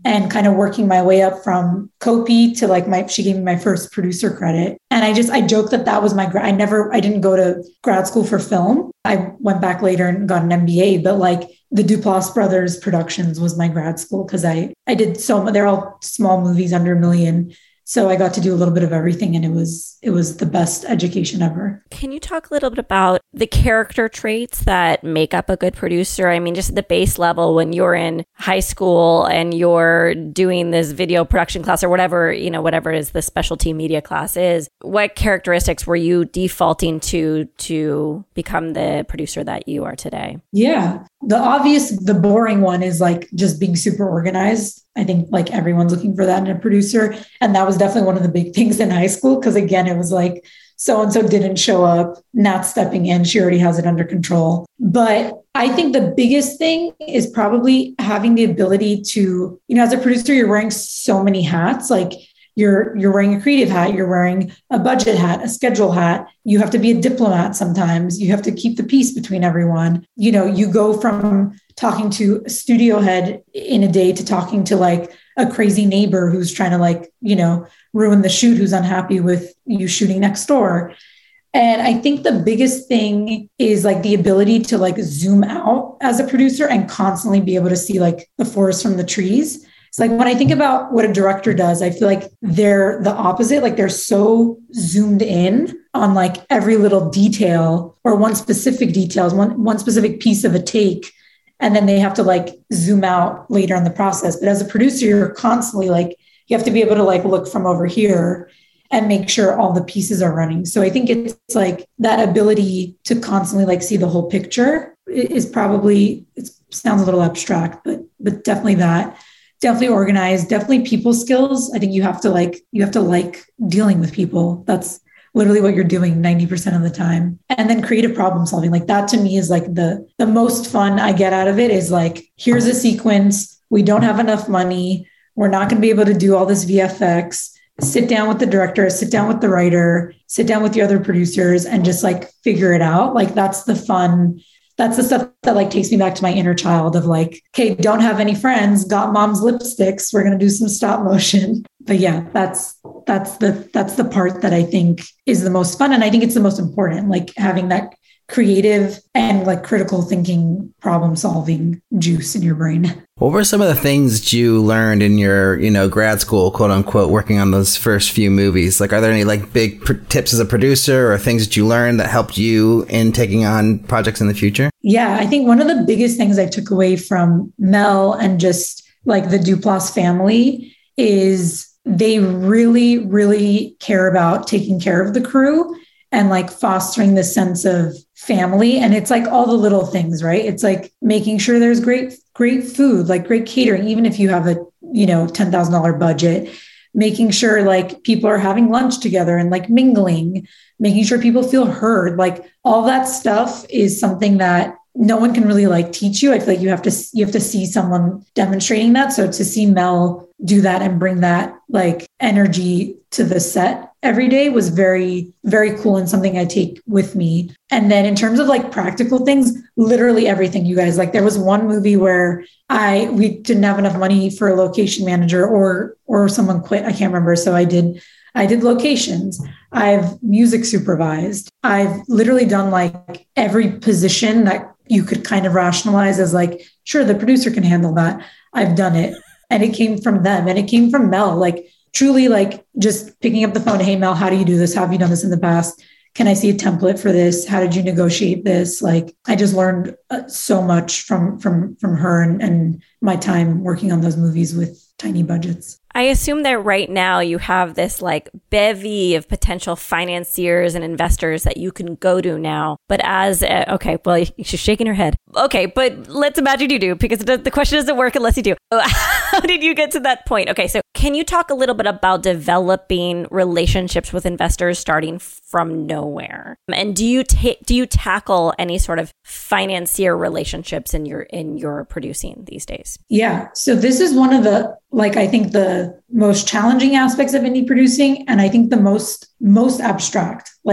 and kind of working my way up from copy to like my, she gave me my first producer credit. And I just, I joke that that was my, I never, I didn't go to grad school for film. I went back later and got an M B A, but like the Duplass Brothers Productions was my grad school because I, I did so, they're all small movies under a million. So I got to do a little bit of everything, and it was it was the best education ever. Can you talk a little bit about the character traits that make up a good producer? I mean, just at the base level, when you're in high school and you're doing this video production class or whatever, you know, whatever is the specialty media class is, what characteristics were you defaulting to to become the producer that you are today? Yeah. The obvious, the boring one is like just being super organized. I think like everyone's looking for that in a producer. And that was definitely one of the big things in high school. Cause again, it was like, so-and-so didn't show up, not stepping in. She already has it under control. But I think the biggest thing is probably having the ability to, you know, as a producer, you're wearing so many hats. Like you're, you're wearing a creative hat, you're wearing a budget hat, a schedule hat. You have to be a diplomat sometimes. You have to keep the peace between everyone. You know, you go from talking to a studio head in a day to talking to like a crazy neighbor who's trying to like, you know, ruin the shoot, who's unhappy with you shooting next door. And I think the biggest thing is like the ability to like zoom out as a producer and constantly be able to see like the forest from the trees. It's like when I think about what a director does, I feel like they're the opposite. Like they're so zoomed in on like every little detail or one specific details, one, one specific piece of a take. And then they have to like zoom out later in the process. But as a producer, you're constantly like, you have to be able to like look from over here and make sure all the pieces are running. So I think it's like that ability to constantly like see the whole picture is probably, it sounds a little abstract, but but definitely that. Definitely organized, definitely people skills. I think you have to like, you have to like dealing with people. That's literally what you're doing ninety percent of the time. And then creative problem solving. Like that to me is like the, the most fun I get out of it is like, here's a sequence. We don't have enough money. We're not going to be able to do all this V F X. Sit down with the director, sit down with the writer, sit down with the other producers and just like figure it out. Like that's the fun. That's the stuff that like takes me back to my inner child of like, okay, don't have any friends, got mom's lipsticks. We're going to do some stop motion. But yeah, that's, that's the, that's the part that I think is the most fun. And I think it's the most important, like having that creative and like critical thinking, problem solving juice in your brain. What were some of the things that you learned in your, you know, grad school, quote unquote, working on those first few movies? Like, are there any like big pr- tips as a producer or things that you learned that helped you in taking on projects in the future? Yeah, I think one of the biggest things I took away from Mel and just like the Duplass family is they really, really care about taking care of the crew and like fostering this sense of family. And it's like all the little things, right? It's like making sure there's great, great food, like great catering, even if you have a, you know, ten thousand dollars budget, making sure like people are having lunch together and like mingling, making sure people feel heard. Like all that stuff is something that no one can really like teach you. I feel like you have to, you have to see someone demonstrating that. So to see Mel do that and bring that like energy to the set every day was very, very cool and something I take with me. And then in terms of like practical things, literally everything, you guys, like there was one movie where I, we didn't have enough money for a location manager or, or someone quit. I can't remember. So I did, I did locations. I've music supervised. I've literally done like every position that you could kind of rationalize as like, sure, the producer can handle that. I've done it. And it came from them and it came from Mel, like truly like just picking up the phone. Hey, Mel, how do you do this? How have you done this in the past? Can I see a template for this? How did you negotiate this? Like, I just learned uh, so much from, from, from her and, and my time working on those movies with tiny budgets. I assume that right now you have this like bevy of potential financiers and investors that you can go to now. But as, a, okay, well, she's shaking her head. Okay, but let's imagine you do, because the question doesn't work unless you do. How did you get to that point? Okay, so can you talk a little bit about developing relationships with investors starting from nowhere? And do you take do you tackle any sort of financier relationships in your in your producing these days? Yeah, so this is one of the like I think the most challenging aspects of indie producing, and I think the most most abstract. Like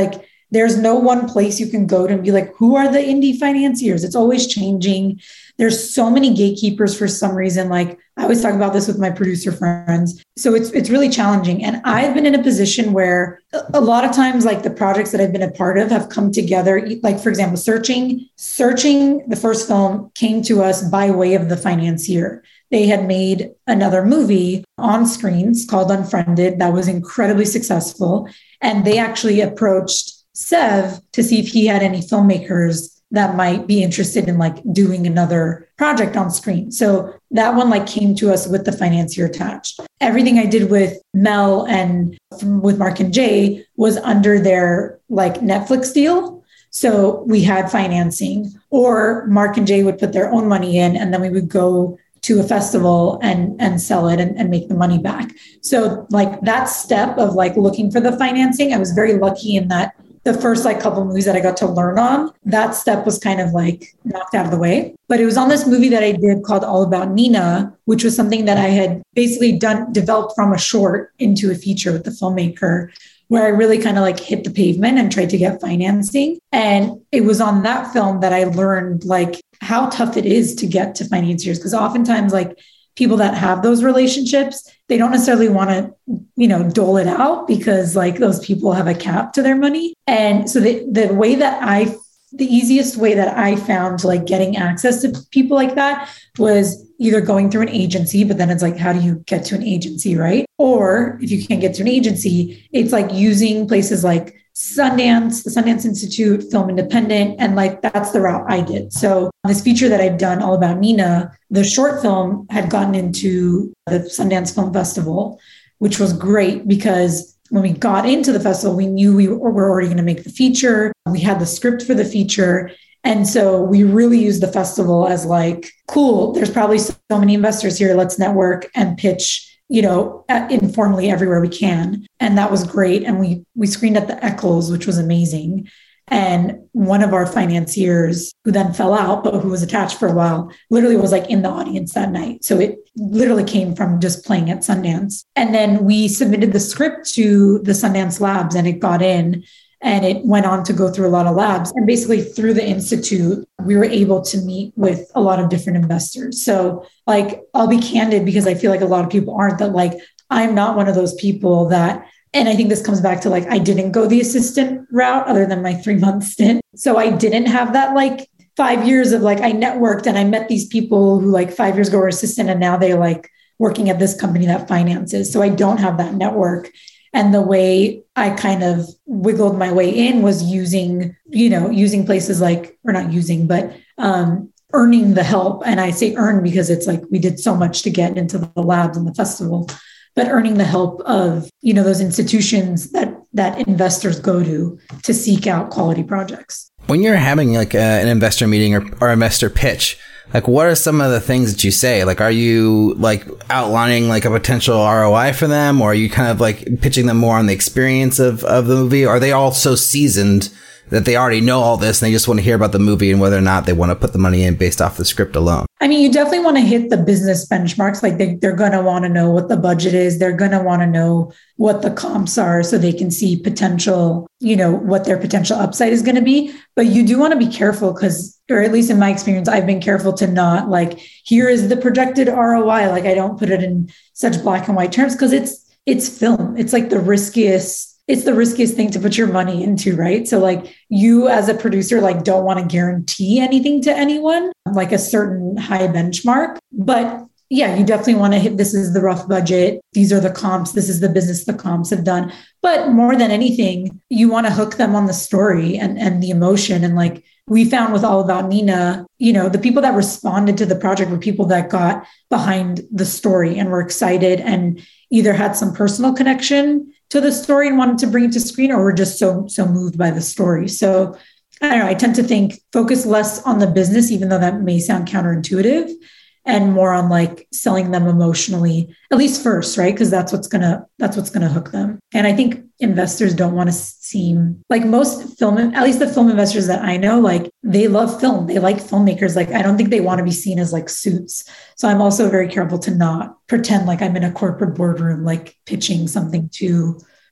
there's no one place you can go to and be like, who are the indie financiers? It's always changing. There's so many gatekeepers for some reason. Like I always talk about this with my producer friends. So it's it's really challenging. And I've been in a position where a lot of times, like the projects that I've been a part of have come together. Like, for example, Searching, Searching, the first film came to us by way of the financier. They had made another movie on screens called Unfriended that was incredibly successful. And they actually approached Sev to see if he had any filmmakers that might be interested in like doing another project on screen. So that one like came to us with the financier attached. Everything I did with Mel and with Mark and Jay was under their like Netflix deal. So we had financing, or Mark and Jay would put their own money in, and then we would go to a festival and, and sell it and, and make the money back. So like that step of like looking for the financing, I was very lucky in that the first like couple of movies that I got to learn on, that step was kind of like knocked out of the way. But it was on this movie that I did called All About Nina, which was something that I had basically done, developed from a short into a feature with the filmmaker, where I really kind of like hit the pavement and tried to get financing. And it was on that film that I learned like how tough it is to get to financiers. Because oftentimes like people that have those relationships, they don't necessarily want to, you know, dole it out because like those people have a cap to their money. And so the, the way that I, the easiest way that I found like getting access to people like that was either going through an agency, but then it's like, how do you get to an agency, right? Or if you can't get to an agency, it's like using places like Sundance, the Sundance Institute, Film Independent, and like that's the route I did. So this feature that I'd done, All About Nina, the short film had gotten into the Sundance Film Festival, which was great because when we got into the festival, we knew we were already going to make the feature. We had the script for the feature. And so we really used the festival as like, cool, there's probably so many investors here. Let's network and pitch, you know, informally everywhere we can. And that was great. And we we screened at the Eccles, which was amazing. And one of our financiers, who then fell out, but who was attached for a while, literally was like in the audience that night. So it literally came from just playing at Sundance. And then we submitted the script to the Sundance Labs and it got in. And it went on to go through a lot of labs. And basically through the Institute, we were able to meet with a lot of different investors. So like, I'll be candid because I feel like a lot of people aren't, that like, I'm not one of those people that, and I think this comes back to like, I didn't go the assistant route other than my three month stint. So I didn't have that like five years of like, I networked and I met these people who like five years ago were assistant and now they're like working at this company that finances. So I don't have that network. And the way I kind of wiggled my way in was using, you know, using places like, or not using, but um, earning the help. And I say earn because it's like we did so much to get into the labs and the festival, but earning the help of, you know, those institutions that that investors go to to seek out quality projects. When you're having like a, an investor meeting or, or investor pitch, like, what are some of the things that you say? Like, are you like outlining like a potential R O I for them, or are you kind of like pitching them more on the experience of, of the movie? Or are they all so seasoned that they already know all this and they just want to hear about the movie and whether or not they want to put the money in based off the script alone? I mean, you definitely want to hit the business benchmarks. Like they, they're going to want to know what the budget is. They're going to want to know what the comps are so they can see potential, you know, what their potential upside is going to be. But you do want to be careful because, or at least in my experience, I've been careful to not like, here is the projected R O I. Like I don't put it in such black and white terms because it's, it's film. It's like the riskiest It's the riskiest thing to put your money into, right? So like you as a producer, like don't want to guarantee anything to anyone, like a certain high benchmark. But yeah, you definitely want to hit, this is the rough budget. These are the comps. This is the business the comps have done. But more than anything, you want to hook them on the story and, and the emotion. And like we found with All About Nina, you know, the people that responded to the project were people that got behind the story and were excited and either had some personal connection to the story and wanted to bring it to screen, or were just so, so moved by the story. So I don't know, I tend to think focus less on the business, even though that may sound counterintuitive, and more on like selling them emotionally, at least first, right? Because that's what's gonna, that's what's gonna hook them. And I think investors don't want to seem like most film, at least the film investors that I know, like they love film. They like filmmakers. Like, I don't think they want to be seen as like suits. So I'm also very careful to not pretend like I'm in a corporate boardroom, like pitching something to,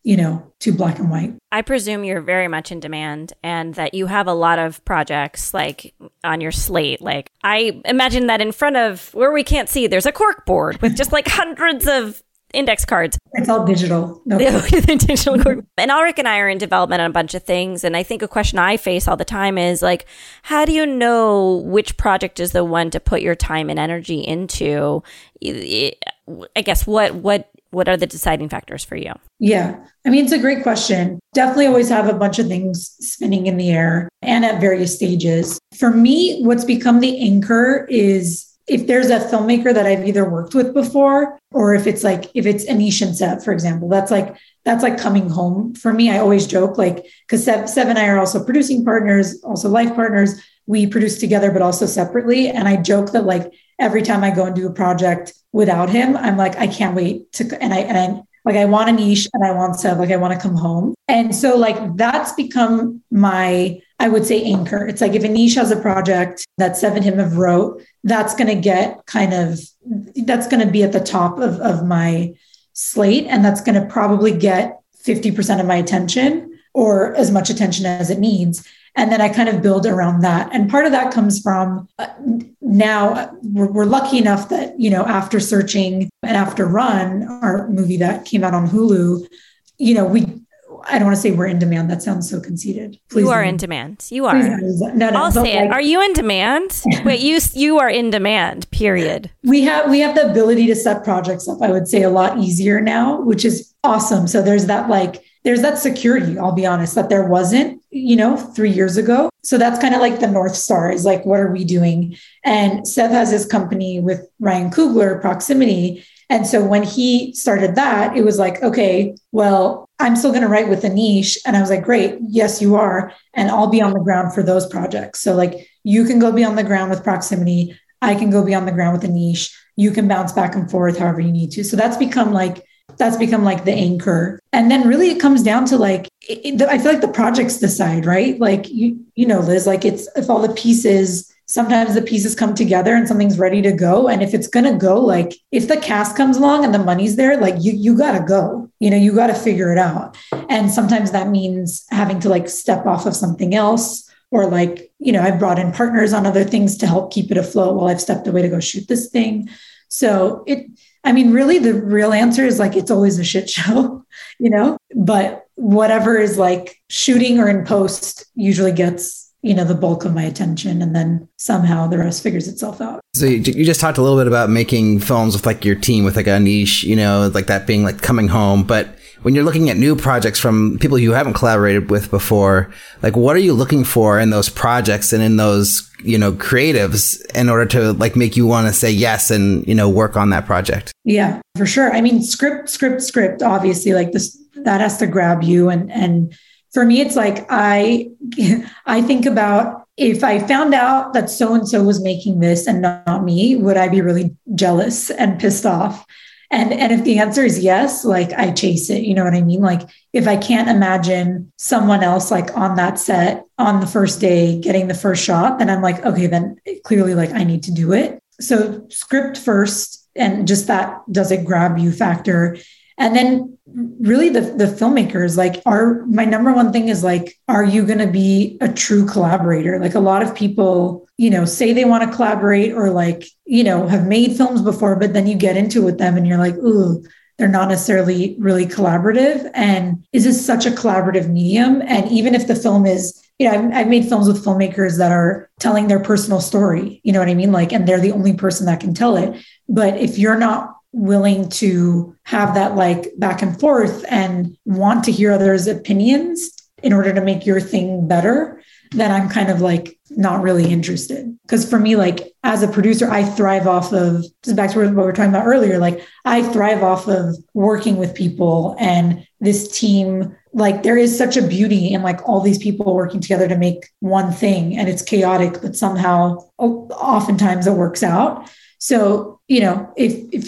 you know, too black and white. I presume you're very much in demand and that you have a lot of projects like on your slate. Like I imagine that in front of where we can't see, there's a cork board with just like hundreds of index cards. It's all digital. No digital cork. And Alrik and I are in development on a bunch of things. And I think a question I face all the time is like, how do you know which project is the one to put your time and energy into? I guess what, what, What are the deciding factors for you? Yeah. I mean, it's a great question. Definitely always have a bunch of things spinning in the air and at various stages. For me, what's become the anchor is if there's a filmmaker that I've either worked with before, or if it's like, if it's Anish and Sev, for example, that's like, that's like coming home for me. I always joke like, because Sev, Sev and I are also producing partners, also life partners. We produce together, but also separately. And I joke that like every time I go and do a project without him, I'm like, I can't wait to, and I, and I, like, I want Anish and I want Sev, like I want to come home. And so like, that's become my, I would say anchor. It's like, if Anish has a project that Sev and him have wrote, that's going to get kind of, that's going to be at the top of, of my slate. And that's going to probably get fifty percent of my attention or as much attention as it needs. And then I kind of build around that. And part of that comes from uh, now we're, we're lucky enough that, you know, after Searching and after Run, our movie that came out on Hulu, you know, we, I don't want to say we're in demand. That sounds so conceited. Please you are don't. in demand. You are. No, no, I'll say like, it. Are you in demand? Wait, you, you are in demand, period. We have, we have the ability to set projects up, I would say a lot easier now, which is awesome. So there's that like, there's that security, I'll be honest, that there wasn't, you know, three years ago. So that's kind of like the North Star is like, what are we doing? And Sev has his company with Ryan Coogler, Proximity. And so when he started that, it was like, okay, well, I'm still going to write with Anish. And I was like, great. Yes, you are. And I'll be on the ground for those projects. So like, you can go be on the ground with Proximity. I can go be on the ground with Anish. You can bounce back and forth however you need to. So that's become like, that's become like the anchor. And then really it comes down to like, it, I feel like the projects decide, right? Like, you, you know, Liz, like it's, if all the pieces, sometimes the pieces come together and something's ready to go. And if it's going to go, like if the cast comes along and the money's there, like you, you got to go, you know, you got to figure it out. And sometimes that means having to like step off of something else, or like, you know, I've brought in partners on other things to help keep it afloat while I've stepped away to go shoot this thing. So it, I mean, really the real answer is like, it's always a shit show, you know, but whatever is like shooting or in post usually gets, you know, the bulk of my attention, and then somehow the rest figures itself out. So you, you just talked a little bit about making films with like your team, with like a niche, you know, like that being like coming home. But when you're looking at new projects from people you haven't collaborated with before, like what are you looking for in those projects and in those, you know, creatives in order to like make you want to say yes and, you know, work on that project? Yeah, for sure. I mean, script, script, script, obviously like this, that has to grab you. And, and for me, it's like, I, I think about if I found out that so-and-so was making this and not me, would I be really jealous and pissed off? And, and if the answer is yes, like I chase it, you know what I mean? Like if I can't imagine someone else like on that set on the first day, getting the first shot, then I'm like, okay, then clearly like I need to do it. So script first, and just that, does it grab you factor? And then really the, the filmmakers, like are my number one thing is like, are you going to be a true collaborator? Like a lot of people, you know, say they want to collaborate or like, you know, have made films before, but then you get into it with them and you're like, ooh, they're not necessarily really collaborative. And is this such a collaborative medium? And even if the film is, you know, I've, I've made films with filmmakers that are telling their personal story, you know what I mean? Like, and they're the only person that can tell it. But if you're not willing to have that like back and forth and want to hear others' opinions in order to make your thing better, then I'm kind of like not really interested. Because for me, like as a producer, I thrive off of, just back to what we were talking about earlier, like I thrive off of working with people and this team. Like there is such a beauty in like all these people working together to make one thing, and it's chaotic, but somehow oftentimes it works out. So, you know, if, if you,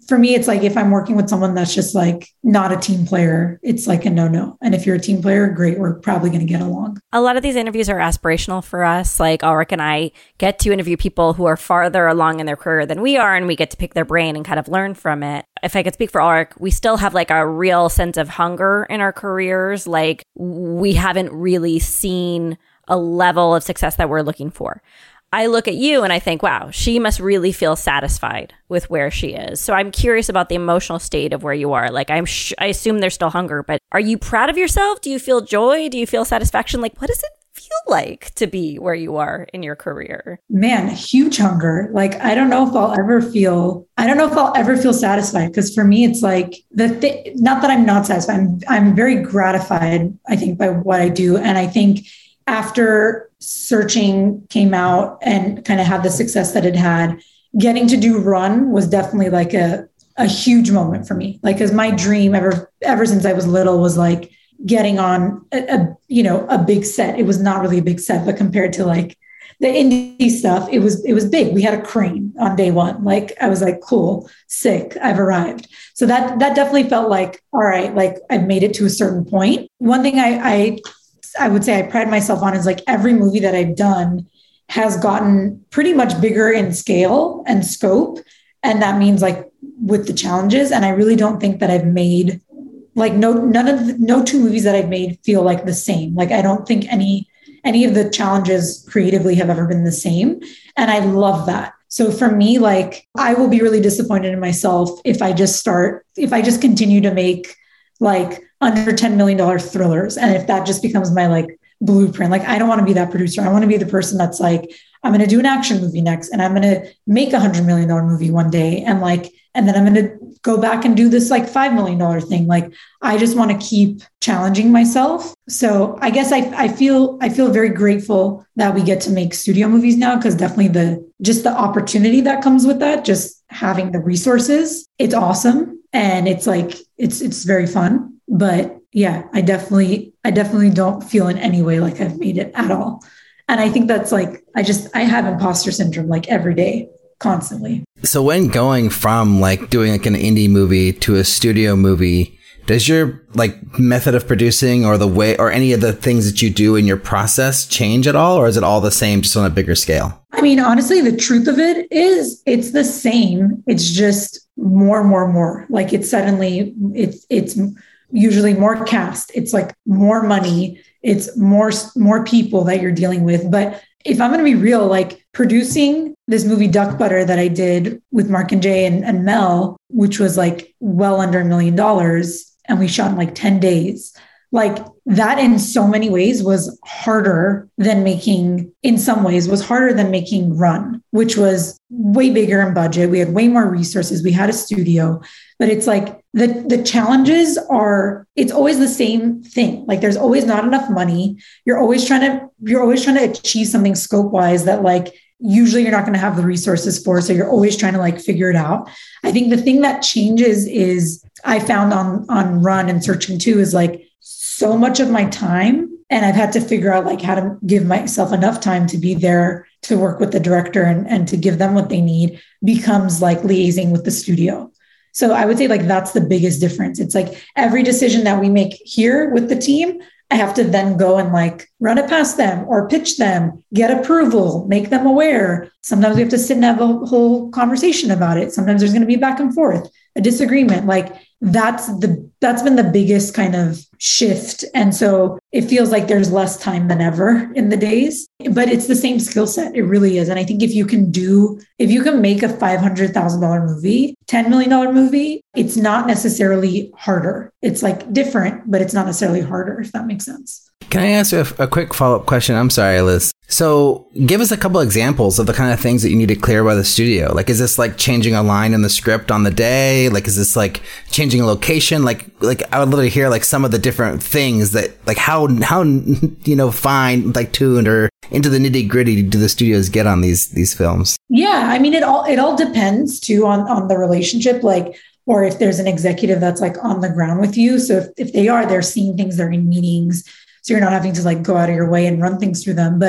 for me, it's like if I'm working with someone that's just like not a team player, it's like a no-no. And if you're a team player, great, we're probably going to get along. A lot of these interviews are aspirational for us. Like Ulrich and I get to interview people who are farther along in their career than we are, and we get to pick their brain and kind of learn from it. If I could speak for Ulrich, we still have like a real sense of hunger in our careers. Like we haven't really seen a level of success that we're looking for. I look at you and I think, wow, she must really feel satisfied with where she is. So I'm curious about the emotional state of where you are. Like I'm, sh- I assume there's still hunger, but are you proud of yourself? Do you feel joy? Do you feel satisfaction? Like, what does it feel like to be where you are in your career? Man, huge hunger. Like, I don't know if I'll ever feel, I don't know if I'll ever feel satisfied. Because for me, it's like the thing, not that I'm not satisfied. I'm, I'm very gratified, I think, by what I do. And I think after Searching came out and kind of had the success that it had, getting to do Run was definitely like a, a huge moment for me. Like, cause my dream ever, ever since I was little was like getting on a, a, you know, a big set. It was not really a big set, but compared to like the indie stuff, it was, it was big. We had a crane on day one. Like, I was like, cool, sick, I've arrived. So that, that definitely felt like, all right, like I've made it to a certain point. One thing I, I I would say I pride myself on is like every movie that I've done has gotten pretty much bigger in scale and scope. And that means like with the challenges. And I really don't think that I've made like no, none of the, no two movies that I've made feel like the same. Like, I don't think any, any of the challenges creatively have ever been the same. And I love that. So for me, like, I will be really disappointed in myself if I just start, if I just continue to make like under ten million dollars thrillers. And if that just becomes my like blueprint, like, I don't want to be that producer. I want to be the person that's like, I'm going to do an action movie next, and I'm going to make a hundred million dollar movie one day. And like, and then I'm going to go back and do this like five million dollar thing. Like, I just want to keep challenging myself. So I guess I, I feel, I feel very grateful that we get to make studio movies now. Cause definitely the, just the opportunity that comes with that, just having the resources, it's awesome. And it's like, it's, it's very fun. But yeah, I definitely, I definitely don't feel in any way like I've made it at all. And I think that's like, I just, I have imposter syndrome like every day, constantly. So when going from like doing like an indie movie to a studio movie, does your like method of producing or the way or any of the things that you do in your process change at all? Or is it all the same, just on a bigger scale? I mean, honestly, the truth of it is it's the same. It's just more, more, more. Like, it's suddenly, it's, it's, usually more cast. It's like more money. It's more, more people that you're dealing with. But if I'm going to be real, like producing this movie Duck Butter that I did with Mark and Jay and, and Mel, which was like well under a million dollars, and we shot in like ten days, like that in so many ways was harder than making, in some ways was harder than making Run, which was way bigger in budget. We had way more resources. We had a studio, but it's like the, the challenges are, it's always the same thing. Like, there's always not enough money. You're always trying to, you're always trying to achieve something scope wise that like, usually you're not going to have the resources for. So you're always trying to like figure it out. I think the thing that changes is I found on, on Run and Searching two is like, so much of my time, and I've had to figure out like how to give myself enough time to be there to work with the director and, and to give them what they need, becomes like liaising with the studio. So I would say like that's the biggest difference. It's like every decision that we make here with the team, I have to then go and like run it past them or pitch them, get approval, make them aware. Sometimes we have to sit and have a whole conversation about it. Sometimes there's going to be back and forth, a disagreement. Like that's the, that's been the biggest kind of shift. And so it feels like there's less time than ever in the days, but it's the same skill set. It really is. And I think if you can do, if you can make a five hundred thousand dollars movie, ten million dollars movie, it's not necessarily harder. It's like different, but it's not necessarily harder, if that makes sense. Can I ask you a, a quick follow-up question? I'm sorry, Liz. So give us a couple examples of the kind of things that you need to clear by the studio. Like, is this like changing a line in the script on the day? Like, is this like changing a location? Like, like I would literally hear like some of the different things that like how, how, you know, fine, like tuned or into the nitty gritty do the studios get on these, these films? Yeah. I mean, it all, it all depends too on, on the relationship. Like, or if there's an executive that's like on the ground with you. So if, if they are, they're seeing things, they're in meetings. So you're not having to like go out of your way and run things through them. But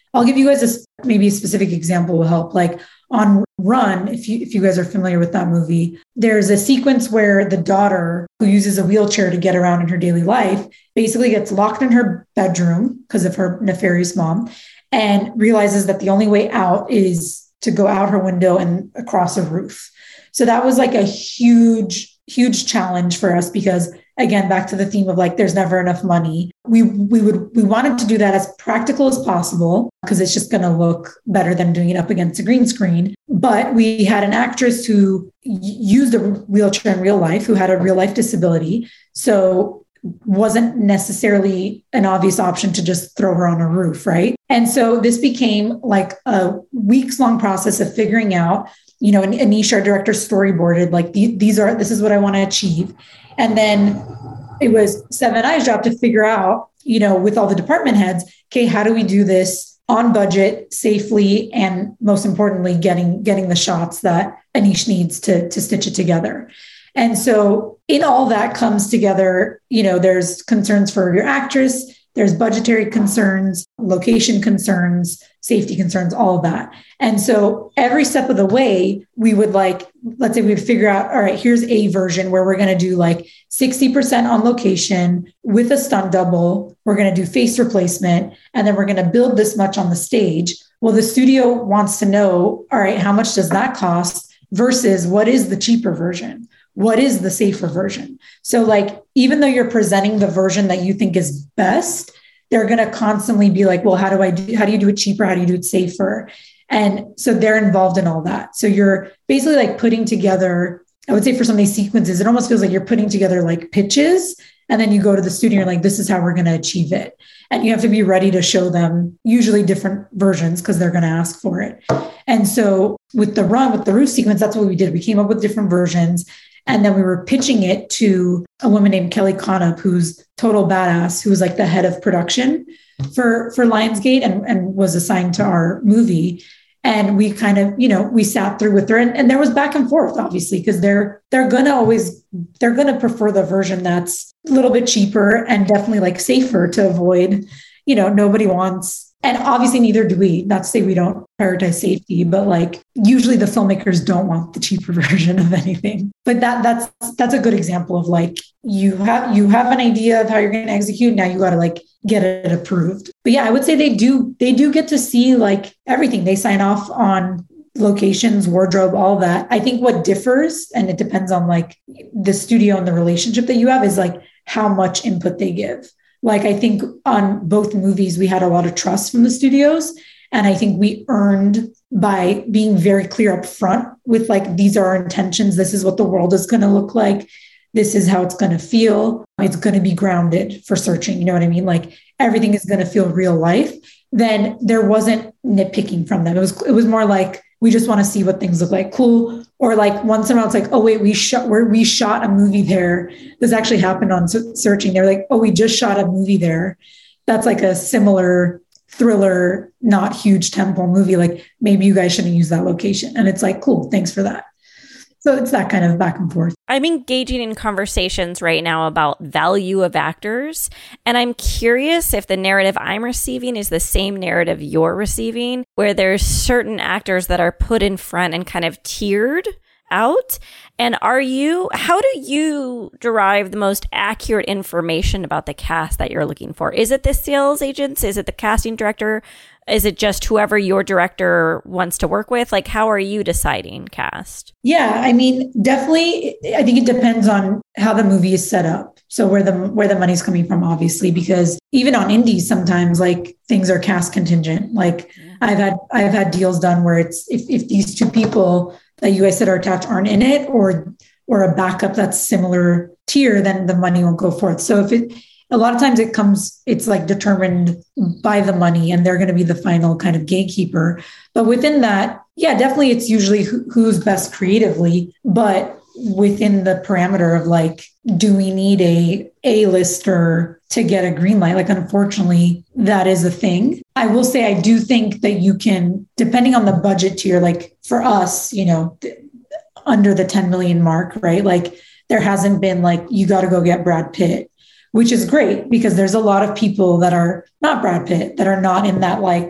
I'll give you guys a, maybe a specific example will help. Like on Run, if you if you guys are familiar with that movie, there's a sequence where the daughter who uses a wheelchair to get around in her daily life basically gets locked in her bedroom because of her nefarious mom and realizes that the only way out is to go out her window and across a roof. So that was like a huge, huge challenge for us because, again, back to the theme of like, there's never enough money. We we would we wanted to do that as practical as possible because it's just going to look better than doing it up against a green screen. But we had an actress who used a wheelchair in real life, who had a real life disability. So wasn't necessarily an obvious option to just throw her on a roof, right? And so this became like a weeks long process of figuring out, you know, Anish, our director, storyboarded like these are, this is what I want to achieve. And then it was Sev and I's job to figure out, you know, with all the department heads, okay, how do we do this on budget, safely, and most importantly, getting getting the shots that Anish needs to, to stitch it together. And so in all that comes together, you know, there's concerns for your actress, there's budgetary concerns, location concerns, safety concerns, all of that. And so every step of the way, we would like, let's say we'd figure out, all right, here's a version where we're going to do like sixty percent on location with a stunt double. We're going to do face replacement, and then we're going to build this much on the stage. Well, the studio wants to know, all right, how much does that cost versus what is the cheaper version? What is the safer version? So like, even though you're presenting the version that you think is best, they're going to constantly be like, well, how do I do, how do you do it cheaper? How do you do it safer? And so they're involved in all that. So you're basically like putting together, I would say for some of these sequences, it almost feels like you're putting together like pitches, and then you go to the studio and like, this is how we're going to achieve it. And you have to be ready to show them usually different versions because they're going to ask for it. And so with the run, with the roof sequence, that's what we did. We came up with different versions. And then we were pitching it to a woman named Kelly Conop, who's total badass, who was like the head of production for, for Lionsgate and, and was assigned to our movie. And we kind of, you know, we sat through with her and, and there was back and forth, obviously, because they're, they're going to always, they're going to prefer the version that's a little bit cheaper and definitely like safer to avoid, you know, nobody wants. And obviously neither do we, not to say we don't prioritize safety, but like usually the filmmakers don't want the cheaper version of anything. But that that's that's a good example of like, you have you have an idea of how you're going to execute. Now you got to like get it approved. But yeah, I would say they do, they do get to see like everything. They sign off on locations, wardrobe, all that. I think what differs, and it depends on like the studio and the relationship that you have, is like how much input they give. Like, I think on both movies, we had a lot of trust from the studios. And I think we earned by being very clear up front with like, these are our intentions. This is what the world is going to look like. This is how it's going to feel. It's going to be grounded for Searching. You know what I mean? Like everything is going to feel real life. Then there wasn't nitpicking from them. It was, it was more like, we just want to see what things look like. Cool. Or like once in a while, it's like, oh, wait, we shot where we shot a movie there. This actually happened on Searching. They're like, oh, we just shot a movie there. That's like a similar thriller, not huge tempo movie. Like maybe you guys shouldn't use that location. And it's like, cool, thanks for that. So it's that kind of back and forth. I'm engaging in conversations right now about value of actors. And I'm curious if the narrative I'm receiving is the same narrative you're receiving, where there's certain actors that are put in front and kind of tiered out. And are you, how do you derive the most accurate information about the cast that you're looking for? Is it the sales agents? Is it the casting director? Is it just whoever your director wants to work with? Like, how are you deciding cast? Yeah, I mean, definitely, I think it depends on how the movie is set up. So where the where the money's coming from, obviously, because even on indies, sometimes like things are cast contingent. Like yeah. I've had I've had deals done where it's if, if these two people that you guys said are attached aren't in it, or or a backup that's similar tier, then the money won't go forth. So if it a lot of times it comes, it's like determined by the money and they're going to be the final kind of gatekeeper. But within that, yeah, definitely it's usually who, who's best creatively, but within the parameter of like, do we need a A-lister to get a green light? Like, unfortunately, that is a thing. I will say, I do think that you can, depending on the budget tier, like for us, you know, th- under the ten million mark, right? Like there hasn't been like, you got to go get Brad Pitt, which is great because there's a lot of people that are not Brad Pitt, that are not in that like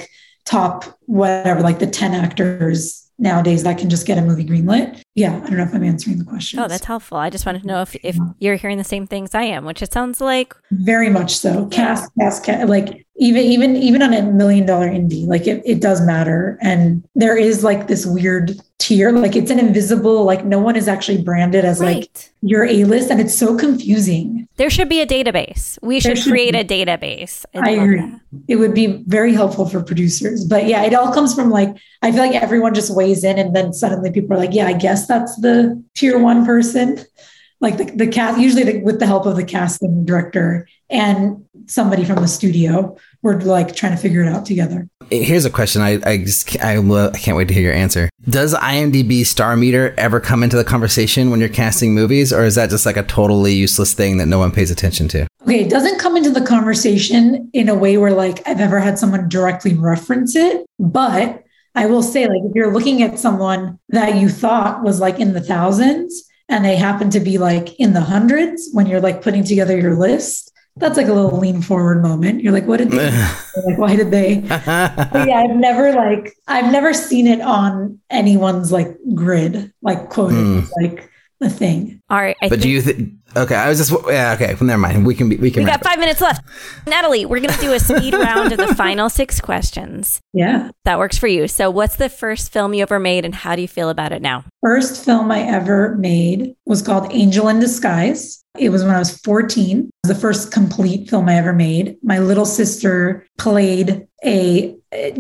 top whatever, like the ten actors nowadays that can just get a movie greenlit. Yeah, I don't know if I'm answering the question. Oh, that's helpful. I just wanted to know if, if you're hearing the same things I am, which it sounds like. Very much so. Cast, cast, cast, like even even even on a million dollar indie, like it, it does matter. And there is like this weird tier, like it's an invisible, like no one is actually branded as right. like your A-list, and it's so confusing. There should be a database. We should, should create be. a database. I, I agree. That. It would be very helpful for producers. But yeah, it all comes from like, I feel like everyone just weighs in and then suddenly people are like, yeah, I guess that's the tier one person. Like the, the cast, usually the, with the help of the casting director and somebody from the studio, we're like trying to figure it out together. Here's a question. I, I just, I, I can't wait to hear your answer. Does IMDb star meter ever come into the conversation when you're casting movies, or is that just like a totally useless thing that no one pays attention to? Okay. It doesn't come into the conversation in a way where like I've ever had someone directly reference it, but I will say like, if you're looking at someone that you thought was like in the thousands and they happen to be like in the hundreds when you're like putting together your list, that's like a little lean forward moment. You're like, what did they, like, why did they? But yeah, I've never like, I've never seen it on anyone's like grid, like quoted, mm. like a thing. All right. I but think- do you think, okay, I was just, yeah, okay, never mind. We can be, we can. We got five it. minutes left. Natalie, we're going to do a speed round of the final six questions. Yeah. That works for you. So what's the first film you ever made and how do you feel about it now? First film I ever made was called Angel in Disguise. It was when I was fourteen. It was the first complete film I ever made. My little sister played a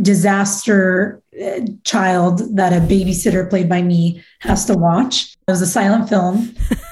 disaster child that a babysitter played by me has to watch. It was a silent film.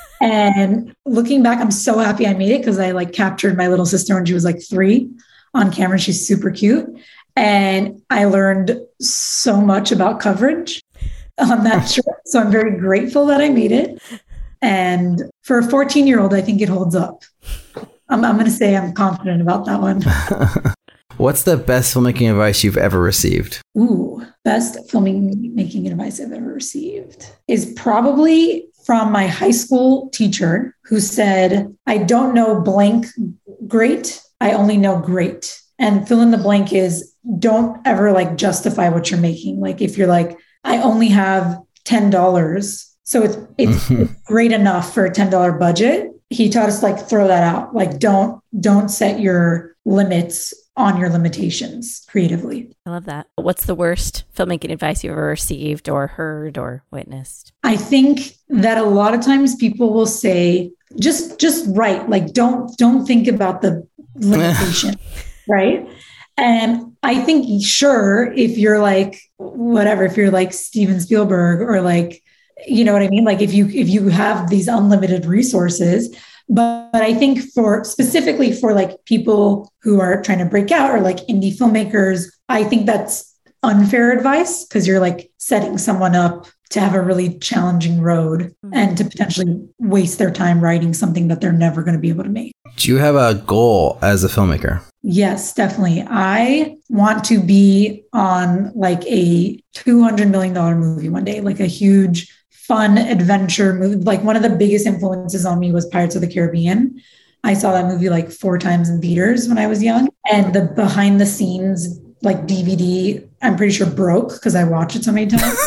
And looking back, I'm so happy I made it because I like captured my little sister when she was like three on camera. She's super cute. And I learned so much about coverage on that trip. So I'm very grateful that I made it. And for a fourteen year old, I think it holds up. I'm, I'm going to say I'm confident about that one. What's the best filmmaking advice you've ever received? Ooh, best filmmaking advice I've ever received is probably from my high school teacher who said, I don't know blank great. I only know great. And fill in the blank is don't ever like justify what you're making. Like if you're like, I only have ten dollars. So it's, it's, mm-hmm. it's great enough for a ten dollars budget. He taught us like, throw that out. Like, don't, don't set your limits on your limitations creatively. I love that. What's the worst filmmaking advice you've ever received or heard or witnessed? I think that a lot of times people will say, just, just write, like, don't, don't think about the limitation, right? And I think, sure, if you're like, whatever, if you're like Steven Spielberg or like, you know what I mean? Like if you, if you have these unlimited resources, but, but I think for specifically for like people who are trying to break out or like indie filmmakers, I think that's unfair advice because you're like setting someone up to have a really challenging road mm-hmm. and to potentially waste their time writing something that they're never going to be able to make. Do you have a goal as a filmmaker? Yes, definitely. I want to be on like a two hundred million dollars movie one day, like a huge fun adventure movie. Like one of the biggest influences on me was Pirates of the Caribbean. I saw that movie like four times in theaters when I was young. And the behind the scenes like D V D, I'm pretty sure broke because I watched it so many times.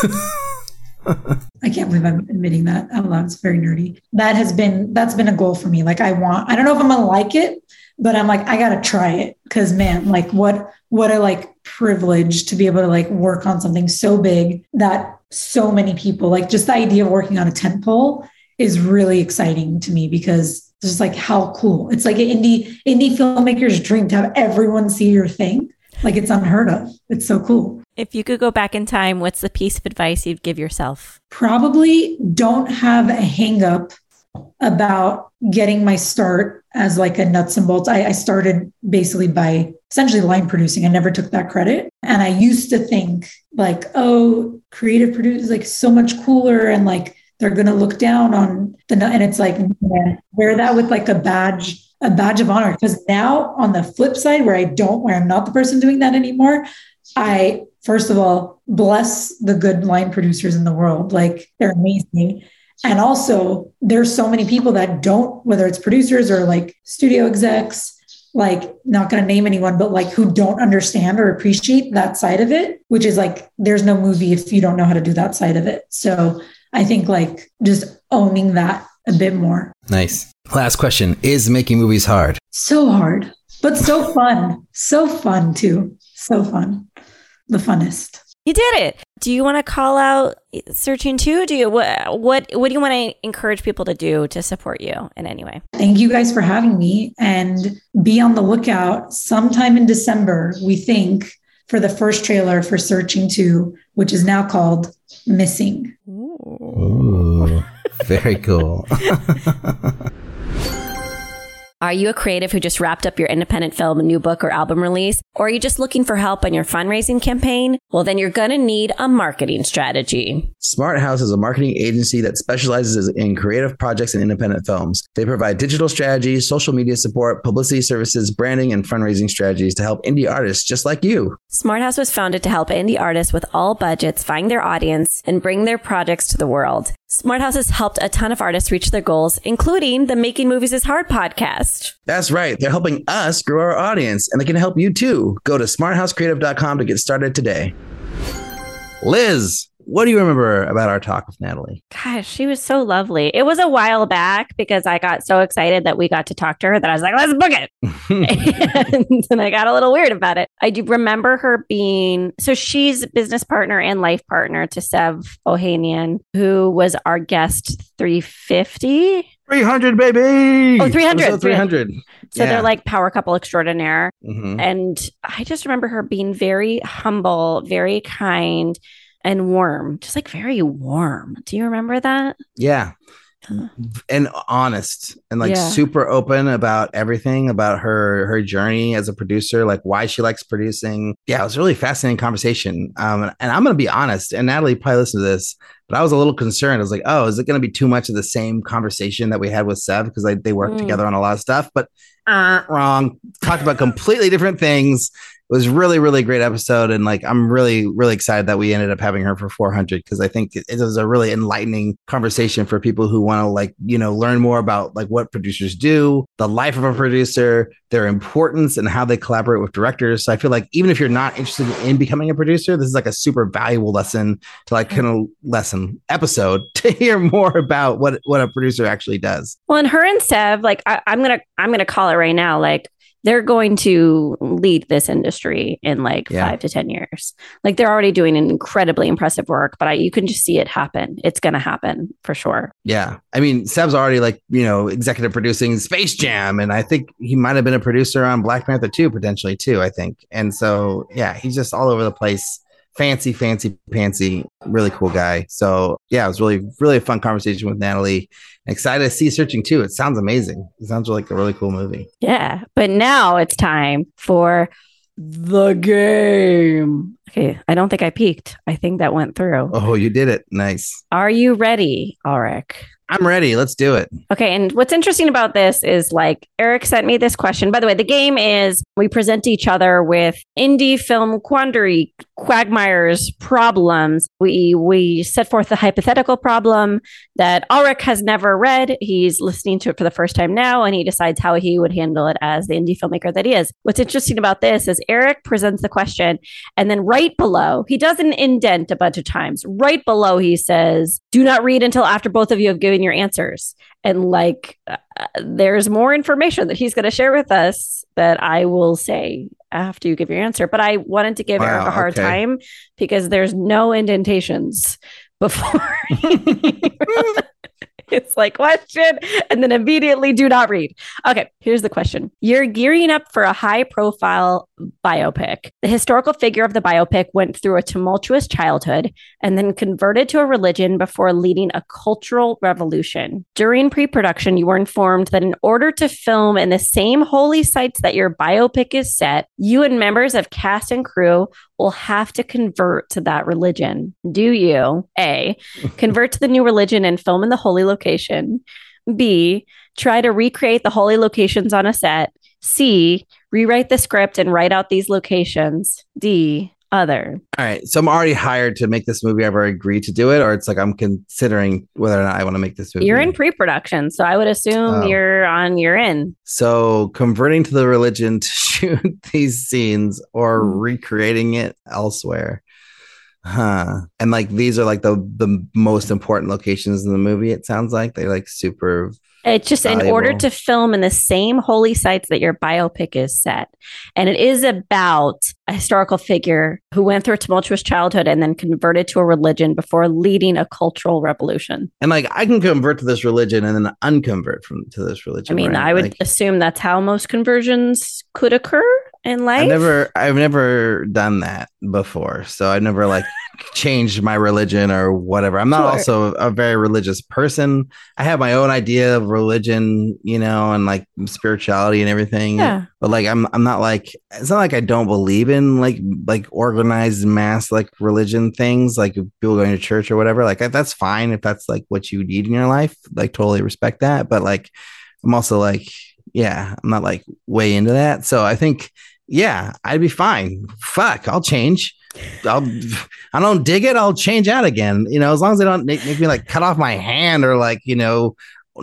I can't believe I'm admitting that out loud. It's very nerdy. That has been, that's been a goal for me. Like I want, I don't know if I'm going to like it, but I'm like, I got to try it. Cause man, like what, what a like privilege to be able to like work on something so big that so many people, like just the idea of working on a tentpole is really exciting to me because it's just like how cool. It's like an indie, indie filmmaker's dream to have everyone see your thing. Like it's unheard of. It's so cool. If you could go back in time, what's the piece of advice you'd give yourself? Probably don't have a hang up about getting my start as like a nuts and bolts. I, I started basically by essentially line producing. I never took that credit. And I used to think like, oh, creative produce is like so much cooler and like they're going to look down on the nut. And it's like, man, wear that with like a badge, a badge of honor. Because now on the flip side where I don't, where I'm not the person doing that anymore, I, first of all, bless the good line producers in the world. Like they're amazing. And also there's so many people that don't, whether it's producers or like studio execs, like not going to name anyone, but like who don't understand or appreciate that side of it, which is like, there's no movie if you don't know how to do that side of it. So I think like just owning that a bit more. Nice. Last question. Is making movies hard? So hard, but so fun. So fun too. So fun. The funnest. You did it. Do you want to call out Searching two? Do you what what what do you want to encourage people to do to support you in any way? Thank you guys for having me, and be on the lookout sometime in December, we think, for the first trailer for Searching two, which is now called Missing. Ooh, very cool. Are you a creative who just wrapped up your independent film, new book, or album release? Or are you just looking for help on your fundraising campaign? Well, then you're going to need a marketing strategy. Smart House is a marketing agency that specializes in creative projects and independent films. They provide digital strategies, social media support, publicity services, branding, and fundraising strategies to help indie artists just like you. Smart House was founded to help indie artists with all budgets find their audience and bring their projects to the world. Smart House has helped a ton of artists reach their goals, including the Making Movies is Hard podcast. That's right. They're helping us grow our audience, and they can help you too. Go to smart house creative dot com to get started today. Liz, what do you remember about our talk with Natalie? Gosh, she was so lovely. It was a while back because I got so excited that we got to talk to her that I was like, let's book it. and, and I got a little weird about it. I do remember her being, so she's business partner and life partner to Sev Ohanian, who was our guest three fifty. three hundred, baby. Oh, three hundred. Episode three hundred. So Yeah. they're like power couple extraordinaire. Mhm. And I just remember her being very humble, very kind, and warm, just like very warm. Do you remember that? Yeah. And honest and like Yeah. super open about everything about her her journey as a producer, like why she likes producing. Yeah, it was a really fascinating conversation. Um, and I'm gonna be honest, and Natalie probably listened to this, but I was a little concerned. I was like, oh, is it gonna be too much of the same conversation that we had with Sev? Because like, they work Mm. together on a lot of stuff, but uh, wrong. Talked about completely different things. It was really, really great episode. And like, I'm really, really excited that we ended up having her for four hundred, because I think it, it was a really enlightening conversation for people who want to like, you know, learn more about like what producers do, the life of a producer, their importance and how they collaborate with directors. So I feel like even if you're not interested in becoming a producer, this is like a super valuable lesson to like kind of lesson episode to hear more about what, what a producer actually does. Well, and her and Sev, like I, I'm gonna, I'm gonna call it right now. Like they're going to lead this industry in like Yeah. five to ten years. Like they're already doing an incredibly impressive work, but I, you can just see it happen. It's going to happen for sure. Yeah. I mean, Seb's already like, you know, executive producing Space Jam. And I think he might have been a producer on Black Panther two, potentially too, I think. And so, yeah, he's just all over the place. Fancy, fancy, fancy, really cool guy. So yeah, it was really, really a fun conversation with Natalie. Excited to see Searching two. It sounds amazing. It sounds like a really cool movie. Yeah. But now it's time for the game. Okay. I don't think I peaked. I think that went through. Oh, you did it. Nice. Are you ready, Ulrich? I'm ready. Let's do it. Okay. And what's interesting about this is like Eric sent me this question. By the way, the game is we present each other with indie film quandary, quagmires, problems. We we set forth a hypothetical problem that Ulrich has never read. He's listening to it for the first time now, and he decides how he would handle it as the indie filmmaker that he is. What's interesting about this is Eric presents the question, and then right below, he does an indent a bunch of times. Right below, he says, do not read until after both of you have given your answers. And like, uh, there's more information that he's going to share with us that I will say after you give your answer. But I wanted to give Wow, Eric a hard okay. time because there's no indentations before. It's like question and then immediately do not read. Okay, here's the question. You're gearing up for a high profile biopic. The historical figure of the biopic went through a tumultuous childhood and then converted to a religion before leading a cultural revolution. During pre-production, you were informed that in order to film in the same holy sites that your biopic is set, you and members of cast and crew will have to convert to that religion. Do you, A, convert to the new religion and film in the holy location? B, try to recreate the holy locations on a set? C, rewrite the script and write out these locations? D, other. All right. So I'm already hired to make this movie. I've already agreed to do it, or it's like I'm considering whether or not I want to make this movie. You're in pre-production, so I would assume oh. you're on. You're in. So converting to the religion to shoot these scenes or mm. recreating it elsewhere. Huh. And like these are like the the most important locations in the movie. It sounds like they're like super. It's just valuable. In order to film in the same holy sites that your biopic is set. And it is about a historical figure who went through a tumultuous childhood and then converted to a religion before leading a cultural revolution. And like, I can convert to this religion and then unconvert from to this religion. I mean, right? I would like, assume that's how most conversions could occur in life. I've never, I've never done that before. So I've never like changed my religion or whatever. I'm not sure. also a very religious person. I have my own idea of religion, you know, and like spirituality and everything. Yeah. But like, I'm, I'm not like, it's not like I don't believe in like, like organized mass, like religion things, like people going to church or whatever. Like that's fine if that's like what you need in your life. Like totally respect that. But like, I'm also like, yeah, I'm not like way into that. So I think, yeah, I'd be fine. Fuck, I'll change. I'll, I don't dig it. I'll change out again. You know, as long as they don't make, make me like cut off my hand or like, you know,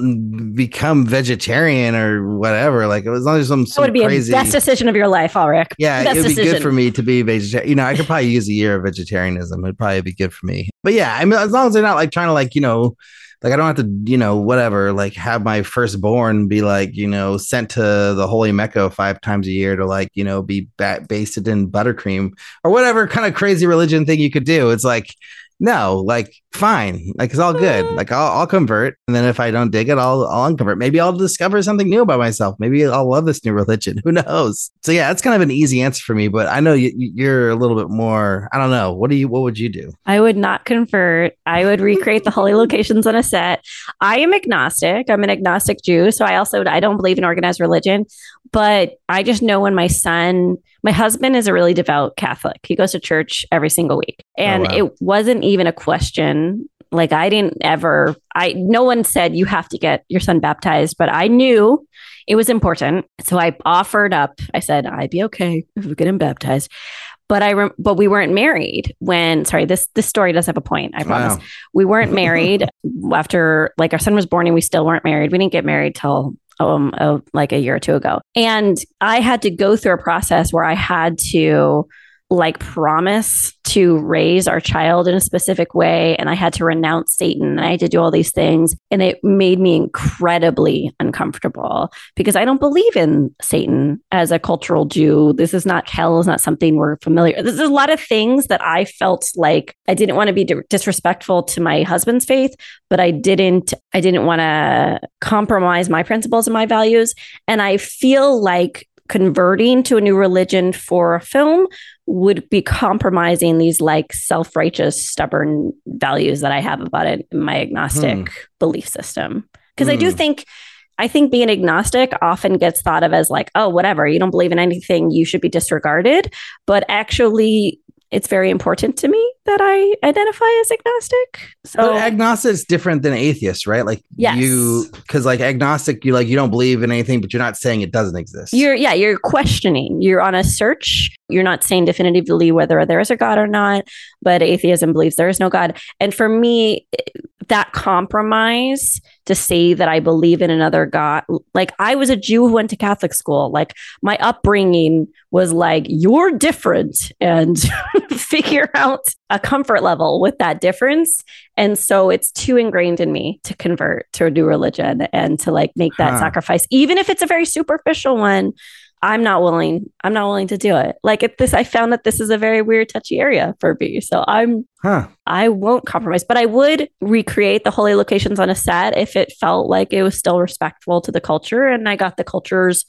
become vegetarian or whatever. Like as long as some, some that would be crazy the best decision of your life, Ulrich. Yeah, best it would be decision. good for me to be vegetarian. You know, I could probably use a year of vegetarianism. It'd probably be good for me. But yeah, I mean, as long as they're not like trying to like, you know, like I don't have to, you know, whatever, like have my firstborn be like, you know, sent to the Holy Mecca five times a year to like, you know, be bat- basted in buttercream or whatever kind of crazy religion thing you could do. It's like, no, like fine, like it's all good. Like I'll, I'll convert, and then if I don't dig it, I'll I'll unconvert. Maybe I'll discover something new about myself. Maybe I'll love this new religion. Who knows? So yeah, that's kind of an easy answer for me. But I know you, you're a little bit more. I don't know. What do you? What would you do? I would not convert. I would recreate the holy locations on a set. I am agnostic. I'm an agnostic Jew, so I also I don't believe in organized religion. But I just know when my son, my husband is a really devout Catholic. He goes to church every single week. And oh, wow. It wasn't even a question. Like I didn't ever, I, no one said you have to get your son baptized, but I knew it was important. So I offered up, I said, I'd be okay if we get him baptized. But I, re- but we weren't married when, sorry, this, this story does have a point. I promise. Wow. We weren't married after like our son was born and we still weren't married. We didn't get married till Um, oh, like a year or two ago. And I had to go through a process where I had to like promise to raise our child in a specific way. And I had to renounce Satan and I had to do all these things. And it made me incredibly uncomfortable because I don't believe in Satan as a cultural Jew. This is not, hell is not something we're familiar. There's a lot of things that I felt like I didn't want to be disrespectful to my husband's faith, but I didn't, I didn't want to compromise my principles and my values. And I feel like converting to a new religion for a film would be compromising these like self-righteous, stubborn values that I have about it in my agnostic hmm. belief system. Because hmm. I do think, I think being agnostic often gets thought of as like, oh, whatever, you don't believe in anything, you should be disregarded. But actually, it's very important to me that I identify as agnostic. So but agnostic is different than atheist, right? Like yes. you, because like agnostic, you like you don't believe in anything, but you're not saying it doesn't exist. You're yeah, you're questioning. You're on a search. You're not saying definitively whether there is a God or not, but atheism believes there is no God. And for me, that compromise to say that I believe in another God, like I was a Jew who went to Catholic school. Like my upbringing was like, you're different, and figure out a comfort level with that difference. And so it's too ingrained in me to convert to a new religion and to like make that huh. sacrifice, even if it's a very superficial one. I'm not willing. I'm not willing to do it. Like at this, I found that this is a very weird, touchy area for me. So I'm, huh. I won't compromise, but I would recreate the holy locations on a set if it felt like it was still respectful to the culture and I got the culture's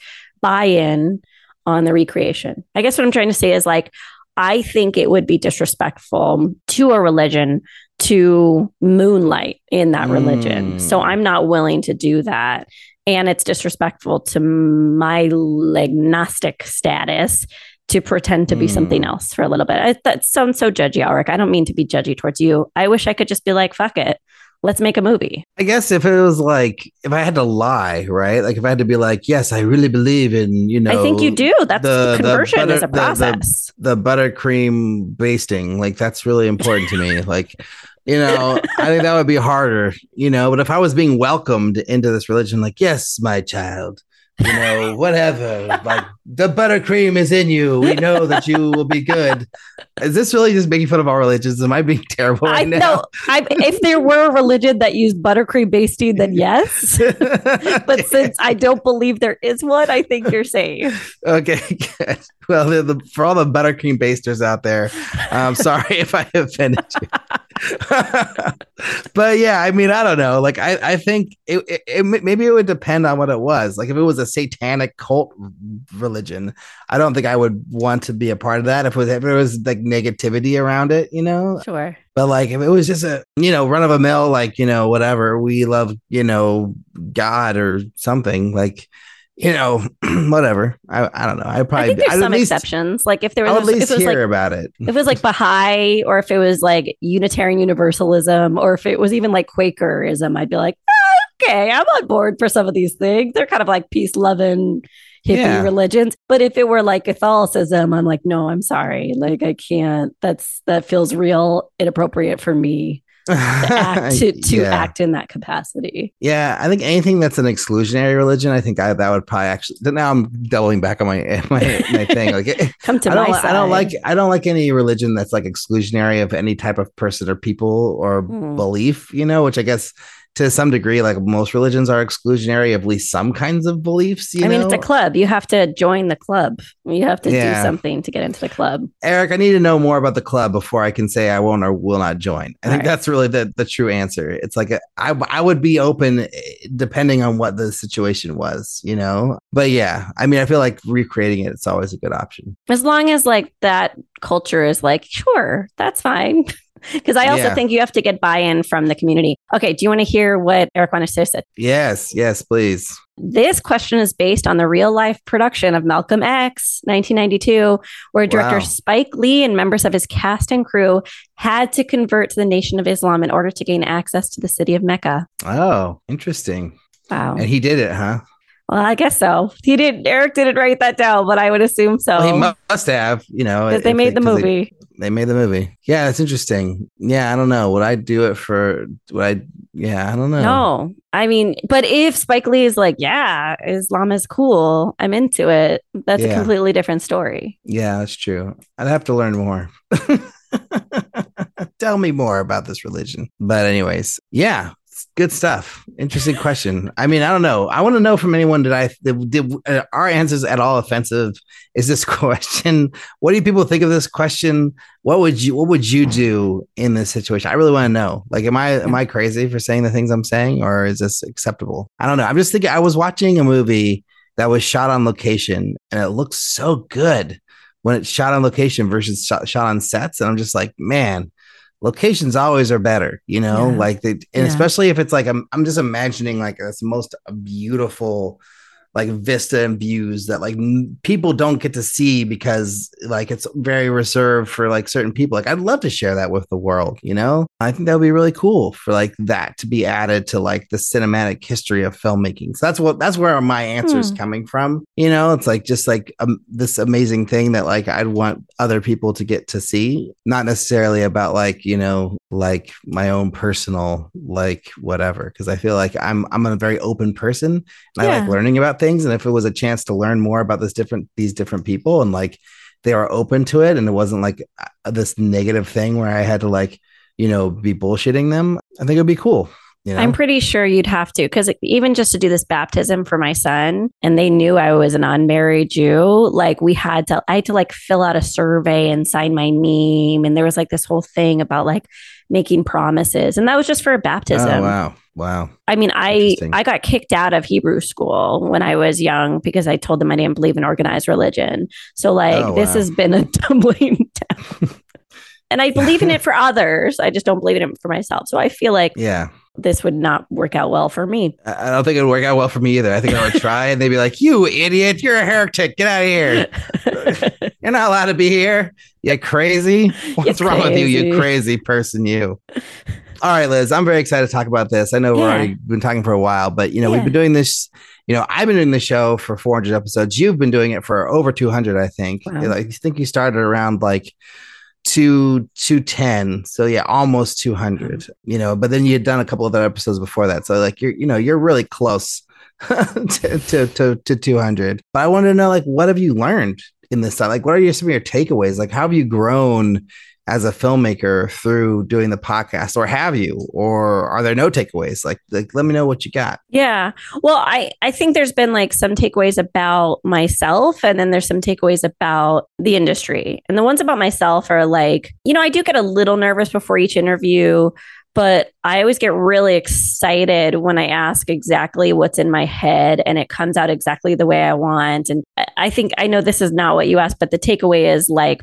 buy-in on the recreation. I guess what I'm trying to say is like, I think it would be disrespectful to a religion to moonlight in that mm. religion. So I'm not willing to do that. And it's disrespectful to my agnostic status to pretend to be mm. something else for a little bit. I, that sounds so judgy, Ulrich. I don't mean to be judgy towards you. I wish I could just be like, fuck it. let's make a movie. I guess if it was like, if I had to lie, right? Like if I had to be like, yes, I really believe in, you know. I think you do. That's the, conversion butter, is a process. The, the, the buttercream basting, like that's really important to me. Like, you know, I think that would be harder, you know, but if I was being welcomed into this religion, like, yes, my child, you know, whatever, like the buttercream is in you. We know that you will be good. Is this really just making fun of all religions? Am I being terrible right I now? know. I, if there were a religion that used buttercream basting, then yes. But since I don't believe there is one, I think you're safe. Okay, good. Well, the, the, for all the buttercream basters out there, I'm sorry if I offended you. But yeah, I mean, I don't know. Like, I, I think it, it, it maybe it would depend on what it was. Like, if it was a satanic cult religion, I don't think I would want to be a part of that. If it was, if it was like negativity around it, you know? Sure. But like, if it was just a, you know, run of a mill, like, you know, whatever, we love, you know, God or something, like, you know, whatever. I, I don't know. I probably I think there's I'd some least, exceptions. Like if there was, I'll at least if it was hear like, about it. If it was like Baha'i, or if it was like Unitarian Universalism, or if it was even like Quakerism, I'd be like, oh, okay, I'm on board for some of these things. They're kind of like peace loving hippie Yeah. religions. But if it were like Catholicism, I'm like, no, I'm sorry. Like I can't. That's that feels real inappropriate for me to act to, to yeah. act in that capacity. Yeah, I think anything that's an exclusionary religion, I think I, that would probably actually. Now I'm doubling back on my my, my thing. Like, Come to I my don't, side. I don't like I don't like any religion that's like exclusionary of any type of person or people or Mm. belief. You know, which I guess to some degree, like most religions are exclusionary of at least some kinds of beliefs. You I mean, know? it's a club. You have to join the club. You have to Yeah. do something to get into the club. Eric, I need to know more about the club before I can say I won't or will not join. I All think right. that's really the, the true answer. It's like a, I, I would be open eh, depending on what the situation was, you know? But yeah, I mean, I feel like recreating it, it's always a good option. As long as like that culture is like, sure, that's fine. Because I also Yeah. think you have to get buy-in from the community. Okay, do you want to hear what Eric Wanaster said? Yes, yes, please. This question is based on the real-life production of Malcolm X, nineteen ninety-two, where director Wow. Spike Lee and members of his cast and crew had to convert to the Nation of Islam in order to gain access to the city of Mecca. Oh, interesting. Wow. And he did it, huh? Well, I guess so. He didn't. Eric didn't write that down, but I would assume so. Well, he must have, you know. Because they if made the 'cause they- movie. They, made the movie. Yeah, that's interesting. Yeah, I don't know. Would I do it for, would I, yeah, I don't know. No, I mean, but if Spike Lee is like, yeah, Islam is cool, I'm into it, that's a Yeah. completely different story. Yeah, that's true. I'd have to learn more. Tell me more about this religion. But anyways, yeah, good stuff. Interesting question. I mean, I don't know. I want to know from anyone, did I did, did uh, our answers at all offensive? Is this question? What do people think of this question? What would you what would you do in this situation? I really want to know. Like, am I am I crazy for saying the things I'm saying, or is this acceptable? I don't know. I'm just thinking. I was watching a movie that was shot on location, and it looks so good when it's shot on location versus shot, shot on sets. And I'm just like, man, locations always are better, you know, Yeah. like they, and Yeah. especially if it's like, I'm, I'm just imagining like this most beautiful, like vista and views that like n- people don't get to see because like it's very reserved for like certain people. Like I'd love to share that with the world, you know. I think that would be really cool for like that to be added to like the cinematic history of filmmaking. So that's what that's where my answer is Hmm. coming from. You know, it's like just like um, this amazing thing that like I'd want other people to get to see, not necessarily about like, you know, like my own personal like whatever, because I feel like I'm I'm a very open person and I Yeah. like learning about things. And if it was a chance to learn more about this different these different people and like they were open to it and it wasn't like uh, this negative thing where I had to like, you know, be bullshitting them, I think it'd be cool. You know? I'm pretty sure you'd have to, because even just to do this baptism for my son, and they knew I was an unmarried Jew, like we had to, I had to like fill out a survey and sign my name. And there was like this whole thing about like making promises. And that was just for a baptism. Oh, wow. Wow. I mean, I, Interesting. I got kicked out of Hebrew school when I was young because I told them I didn't believe in organized religion. So like Oh, this wow. has been a tumbling down. And I believe in it for others. I just don't believe in it for myself. So I feel like Yeah. this would not work out well for me. I I don't think it would work out well for me either. I think I would try and they'd be like, you idiot, you're a heretic. Get out of here. You're not allowed to be here. You crazy? What's You're wrong with you, you crazy. crazy person, you? All right, Liz, I'm very excited to talk about this. I know we've Yeah. already been talking for a while, but you know, Yeah. we've been doing this, you know, I've been doing the show for four hundred episodes. You've been doing it for over two hundred, I think. Wow. Like, I think you started around like two, two ten. So yeah, almost two hundred, you know, but then you had done a couple of other episodes before that. So like, you're, you know, you're really close to, to, to, to two hundred. But I wanted to know, like, what have you learned in this time? Like, what are your, some of your takeaways? Like, how have you grown as a filmmaker through doing the podcast, or have you, or are there no takeaways? Like, like, let me know what you got. Yeah. Well, I, I think there's been like some takeaways about myself, and then there's some takeaways about the industry. And the ones about myself are like, you know, I do get a little nervous before each interview, but I always get really excited when I ask exactly what's in my head and it comes out exactly the way I want. And I- I think, I know this is not what you asked, but the takeaway is like,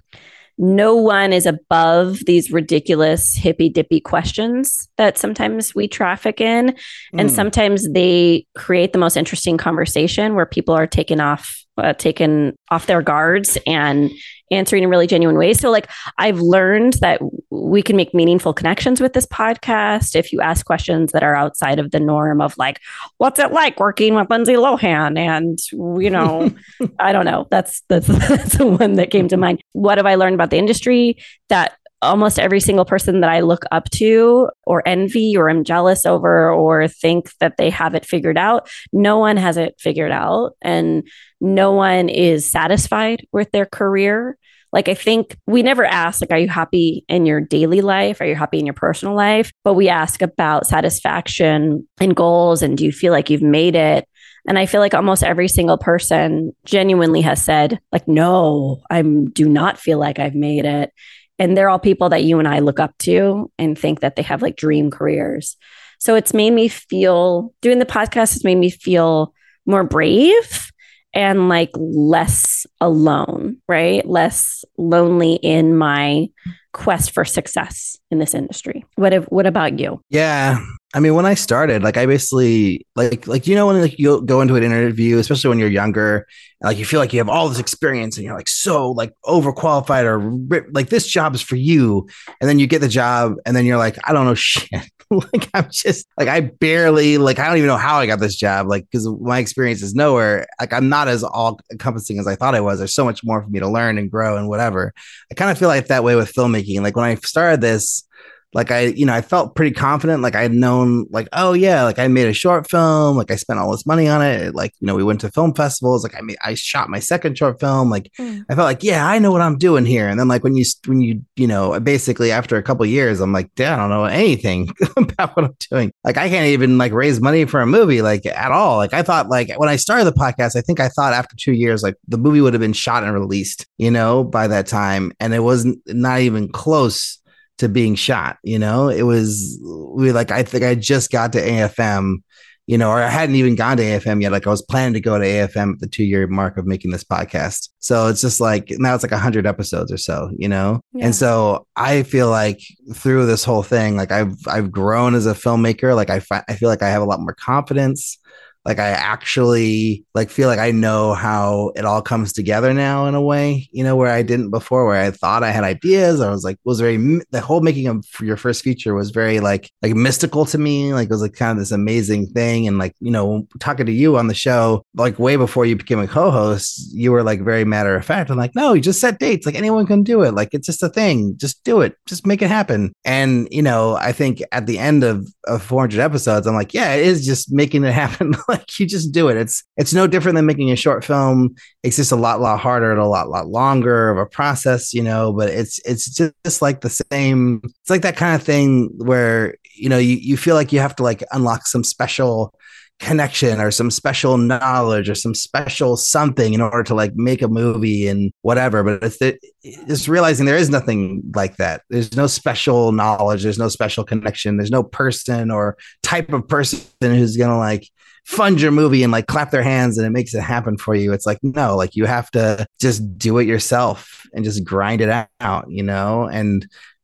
no one is above these ridiculous hippy dippy questions that sometimes we traffic in. And Mm. sometimes they create the most interesting conversation where people are taken off, uh, taken off their guards and answering in really genuine ways. So like I've learned that we can make meaningful connections with this podcast if you ask questions that are outside of the norm of like, what's it like working with Lindsay Lohan? And, you know, I don't know. That's, that's, that's the one that came to mind. What have I learned about the industry? That almost every single person that I look up to or envy or am jealous over or think that they have it figured out, no one has it figured out, and no one is satisfied with their career. Like, I think we never ask, like, are you happy in your daily life? Are you happy in your personal life? But we ask about satisfaction and goals. And do you feel like you've made it? And I feel like almost every single person genuinely has said, like, no, I do not feel like I've made it. And they're all people that you and I look up to and think that they have like dream careers. So it's made me feel, doing the podcast has made me feel more brave and like less alone, right? Less lonely in my quest for success in this industry. What if, what about you? Yeah. I mean, when I started, like I basically like, like, you know, when like you go into an interview, especially when you're younger, like you feel like you have all this experience and you're like, so like overqualified, or like this job is for you. And then you get the job and then you're like, I don't know shit. Like, I'm just like, I barely, like, I don't even know how I got this job. Like, cause my experience is nowhere. Like, I'm not as all encompassing as I thought I was. There's so much more for me to learn and grow and whatever. I kind of feel like that way with filmmaking. Like when I started this, like I, you know, I felt pretty confident. Like I had known, like, oh yeah, like I made a short film. Like I spent all this money on it. Like, you know, we went to film festivals. Like I made, I shot my second short film. Like mm. I felt like, yeah, I know what I'm doing here. And then like when you, when you, you know, basically after a couple of years, I'm like, damn, I don't know anything about what I'm doing. Like I can't even like raise money for a movie, like at all. Like I thought, like when I started the podcast, I think I thought after two years, like the movie would have been shot and released, you know, by that time. And it wasn't not even close to being shot, you know. It was we like I think I just got to A F M, you know, or I hadn't even gone to A F M yet. Like I was planning to go to A F M at the two year mark of making this podcast. So it's just like now it's like a hundred episodes or so, you know. Yeah. And so I feel like through this whole thing, like I've I've grown as a filmmaker. Like I fi- I feel like I have a lot more confidence. Like I actually like feel like I know how it all comes together now in a way, you know, where I didn't before, where I thought I had ideas. I was like, was very, the whole making of your first feature was very like, like mystical to me. Like it was like kind of this amazing thing. And like, you know, talking to you on the show, like way before you became a co-host, you were like very matter of fact. I'm like, no, you just set dates. Like anyone can do it. Like, it's just a thing. Just do it. Just make it happen. And, you know, I think at the end of, of four hundred episodes, I'm like, yeah, it is just making it happen. Like you just do it. It's it's no different than making a short film. It's just a lot, lot harder and a lot, lot longer of a process, you know, but it's it's just like the same. It's like that kind of thing where, you know, you, you feel like you have to like unlock some special connection or some special knowledge or some special something in order to like make a movie and whatever. But it's the, just realizing there is nothing like that. There's no special knowledge. There's no special connection. There's no person or type of person who's going to like fund your movie and like clap their hands and it makes it happen for you. It's like, no, like you have to just do it yourself and just grind it out, you know? And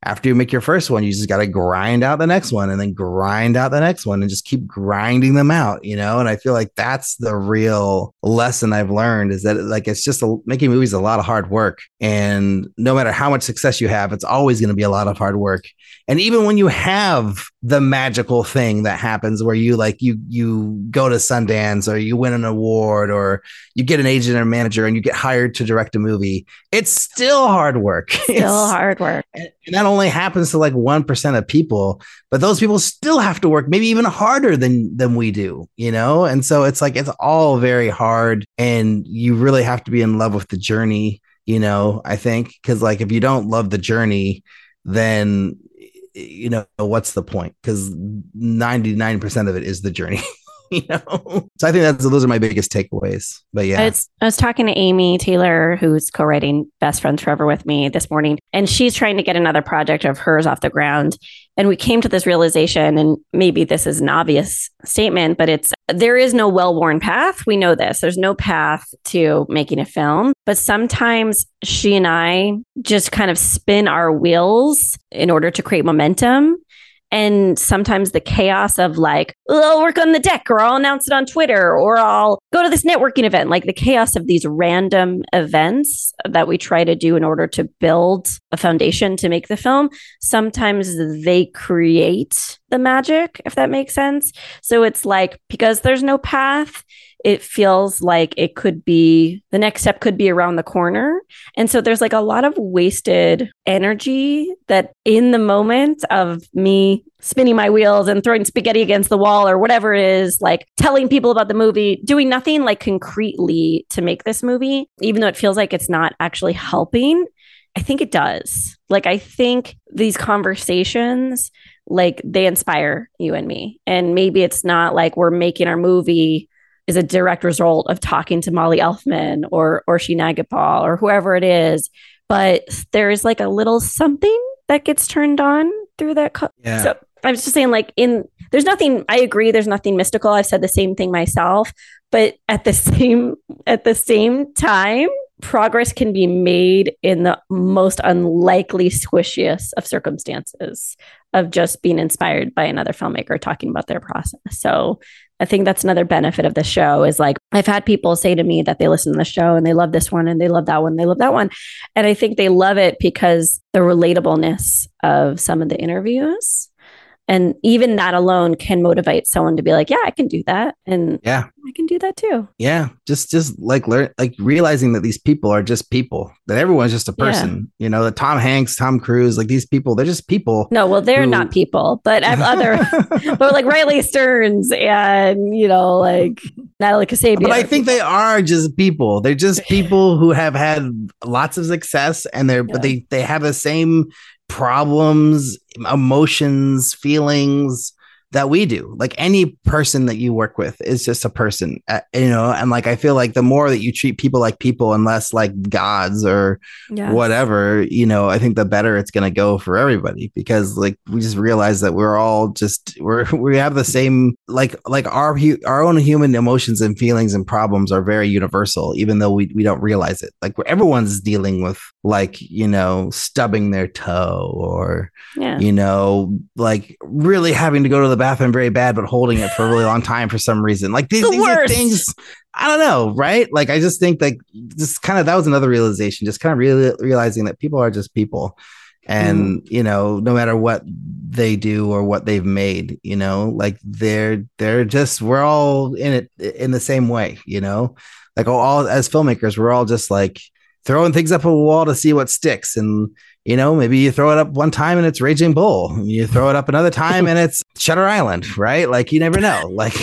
after you make your first one, you just got to grind out the next one and then grind out the next one and just keep grinding them out, you know? And I feel like that's the real lesson I've learned is that like, it's just a, making movies is a lot of hard work. And no matter how much success you have, it's always going to be a lot of hard work. And even when you have the magical thing that happens where you like you you go to Sundance or you win an award or you get an agent or manager and you get hired to direct a movie, it's still hard work. Still it's, hard work. And that only happens to like one percent of people, but those people still have to work maybe even harder than than we do, you know? And so it's like it's all very hard and you really have to be in love with the journey, you know, I think, because like if you don't love the journey, then you know, what's the point? Because ninety-nine percent of it is the journey, you know? So I think that's, those are my biggest takeaways. But yeah. I was, I was talking to Amy Taylor, who's co-writing Best Friends Forever with me this morning, and she's trying to get another project of hers off the ground. And we came to this realization, and maybe this is an obvious statement, but it's there is no well-worn path. We know this. There's no path to making a film. But sometimes she and I just kind of spin our wheels in order to create momentum. And sometimes the chaos of like, oh, I'll work on the deck or I'll announce it on Twitter or I'll go to this networking event, like the chaos of these random events that we try to do in order to build a foundation to make the film. Sometimes they create the magic, if that makes sense. So it's like, because there's no path, it feels like it could be, the next step could be around the corner. And so there's like a lot of wasted energy that in the moment of me spinning my wheels and throwing spaghetti against the wall or whatever it is, like telling people about the movie, doing nothing like concretely to make this movie, even though it feels like it's not actually helping, I think it does. Like, I think these conversations, like they inspire you and me. And maybe it's not like we're making our movie is a direct result of talking to Molly Elfman or or Arshii Nagapal or whoever it is, but there's like a little something that gets turned on through that. Co- yeah. So I was just saying, like, in there's nothing. I agree. There's nothing mystical. I've said the same thing myself, but at the same at the same time, progress can be made in the most unlikely, squishiest of circumstances of just being inspired by another filmmaker talking about their process. So I think that's another benefit of the show is like, I've had people say to me that they listen to the show and they love this one and they love that one, they love that one. And I think they love it because the relatableness of some of the interviews. And even that alone can motivate someone to be like, yeah, I can do that. And yeah, I can do that too. Yeah. Just, just like learn, like realizing that these people are just people, that everyone's just a person, yeah. You know, that Tom Hanks, Tom Cruise, like these people, they're just people. No, well, they're who... not people, but I have other, but like Riley Stearns and, you know, like Natalie Kasabian. But I think they are just people. They're just people who have had lots of success and they're, yeah. but they, they have the same problems, emotions, feelings that we do. Like any person that you work with is just a person, uh, you know, and like I feel like the more that you treat people like people and less like gods or yes. whatever, you know, I think the better it's going to go for everybody, because like we just realize that we're all just we're we have the same like like our our own human emotions and feelings and problems are very universal, even though we, we don't realize it. Like everyone's dealing with like, you know, stubbing their toe or, yeah. you know, like really having to go to the bathroom very bad, but holding it for a really long time for some reason. Like these, the these are things, I don't know, right? Like I just think like just kind of that was another realization, just kind of really realizing that people are just people. And, mm. you know, no matter what they do or what they've made, you know, like they're they're just we're all in it in the same way, you know, like all as filmmakers, we're all just like throwing things up a wall to see what sticks. And, you know, maybe you throw it up one time and it's Raging Bull. You throw it up another time and it's Shutter Island, right? Like you never know. Like,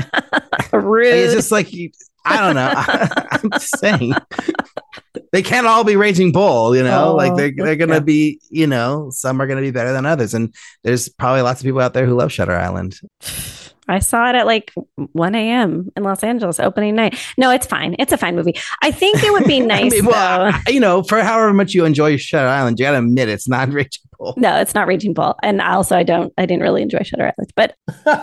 Rude. Like, it's just like, I don't know. I'm just saying. They can't all be Raging Bull, you know, oh, like they're, they're going to yeah. be, you know, some are going to be better than others. And there's probably lots of people out there who love Shutter Island. I saw it at like one a.m. in Los Angeles opening night. No, it's fine. It's a fine movie. I think it would be nice, I mean, well, though. You know, for however much you enjoy Shutter Island, you got to admit it's not Raging Bull. No, it's not Raging Bull. And also, I don't, I didn't really enjoy Shutter Island, but,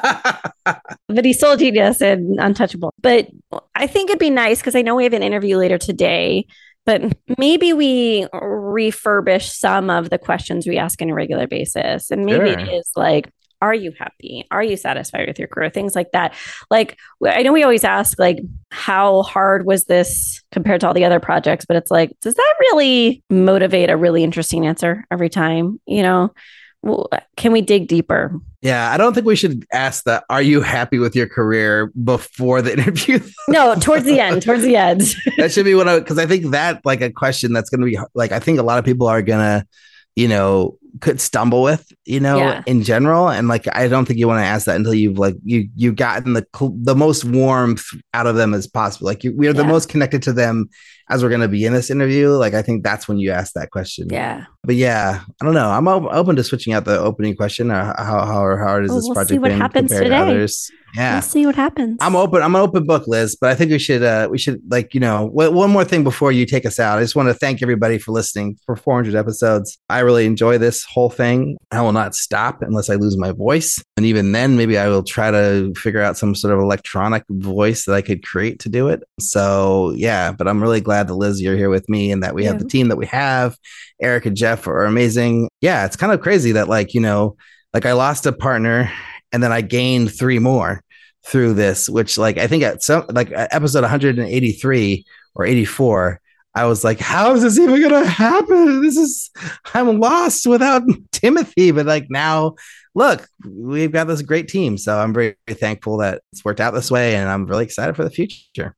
but he's still a genius and untouchable. But I think it'd be nice because I know we have an interview later today But maybe we refurbish some of the questions we ask on a regular basis. And maybe Sure. it is like, are you happy? Are you satisfied with your career? Things like that. Like, I know we always ask, like, how hard was this compared to all the other projects? But it's like, does that really motivate a really interesting answer every time? You know, Well, can we dig deeper? Yeah, I don't think we should ask that. Are you happy with your career before the interview? No, towards the end, towards the end. That should be what I, because I think that like a question that's going to be like, I think a lot of people are going to, you know, could stumble with, you know, Yeah. in general. And like, I don't think you want to ask that until you've like, you, you've gotten the, cl- the most warmth out of them as possible. Like you, we are the Yeah. most connected to them as we're going to be in this interview. Like, I think that's when you ask that question. Yeah. But yeah, I don't know. I'm op- open to switching out the opening question. Or how, how hard is Well, this we'll see project what been happens compared today. to others? Yeah. We'll see what happens. I'm open. I'm an open book, Liz, but I think we should, uh, we should like, you know, w- one more thing before you take us out. I just want to thank everybody for listening for four hundred episodes. I really enjoy this whole thing. I will not stop unless I lose my voice. And even then, maybe I will try to figure out some sort of electronic voice that I could create to do it. So yeah, but I'm really glad that Liz, you're here with me and that we Yeah. have the team that we have. Eric and Jeff are amazing. Yeah. It's kind of crazy that like, you know, like I lost a partner and then I gained three more through this, which like I think at some like at episode one hundred eighty-three or eighty-four, I was like, how is this even gonna happen? This is I'm lost without Timothy. But like now, look, we've got this great team. So I'm very, very thankful that it's worked out this way, and I'm really excited for the future.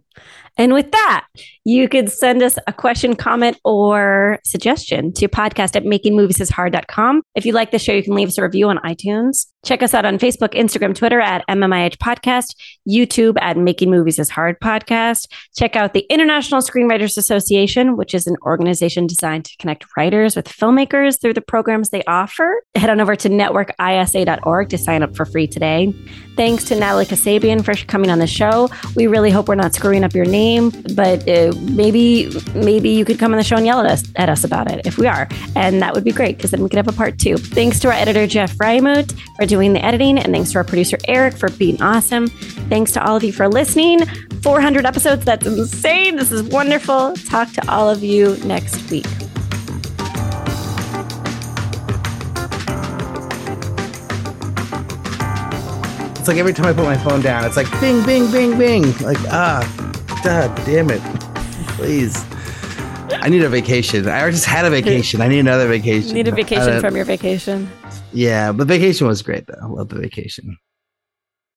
And with that, you could send us a question, comment, or suggestion to podcast at making movies is hard dot com. If you like the show, you can leave us a review on iTunes. Check us out on Facebook, Instagram, Twitter at M M I H Podcast, YouTube at Making Movies is Hard Podcast. Check out the International Screenwriters Association, which is an organization designed to connect writers with filmmakers through the programs they offer. Head on over to network I S A dot org to sign up for free today. Thanks to Natalie Kasabian for coming on the show. We really hope we're not screwing up your name, but uh, maybe maybe you could come on the show and yell at us at us about it if we are. And that would be great because then we could have a part two. Thanks to our editor, Jeff Freimuth, for doing the editing. And thanks to our producer, Eric, for being awesome. Thanks to all of you for listening. four hundred episodes. That's insane. This is wonderful. Talk to all of you next week. It's like every time I put my phone down, it's like bing, bing, bing, bing. Like, ah, god damn it. Please. I need a vacation. I just had a vacation. I need another vacation. Need a vacation Uh, from your vacation. Yeah, but vacation was great though. I love the vacation.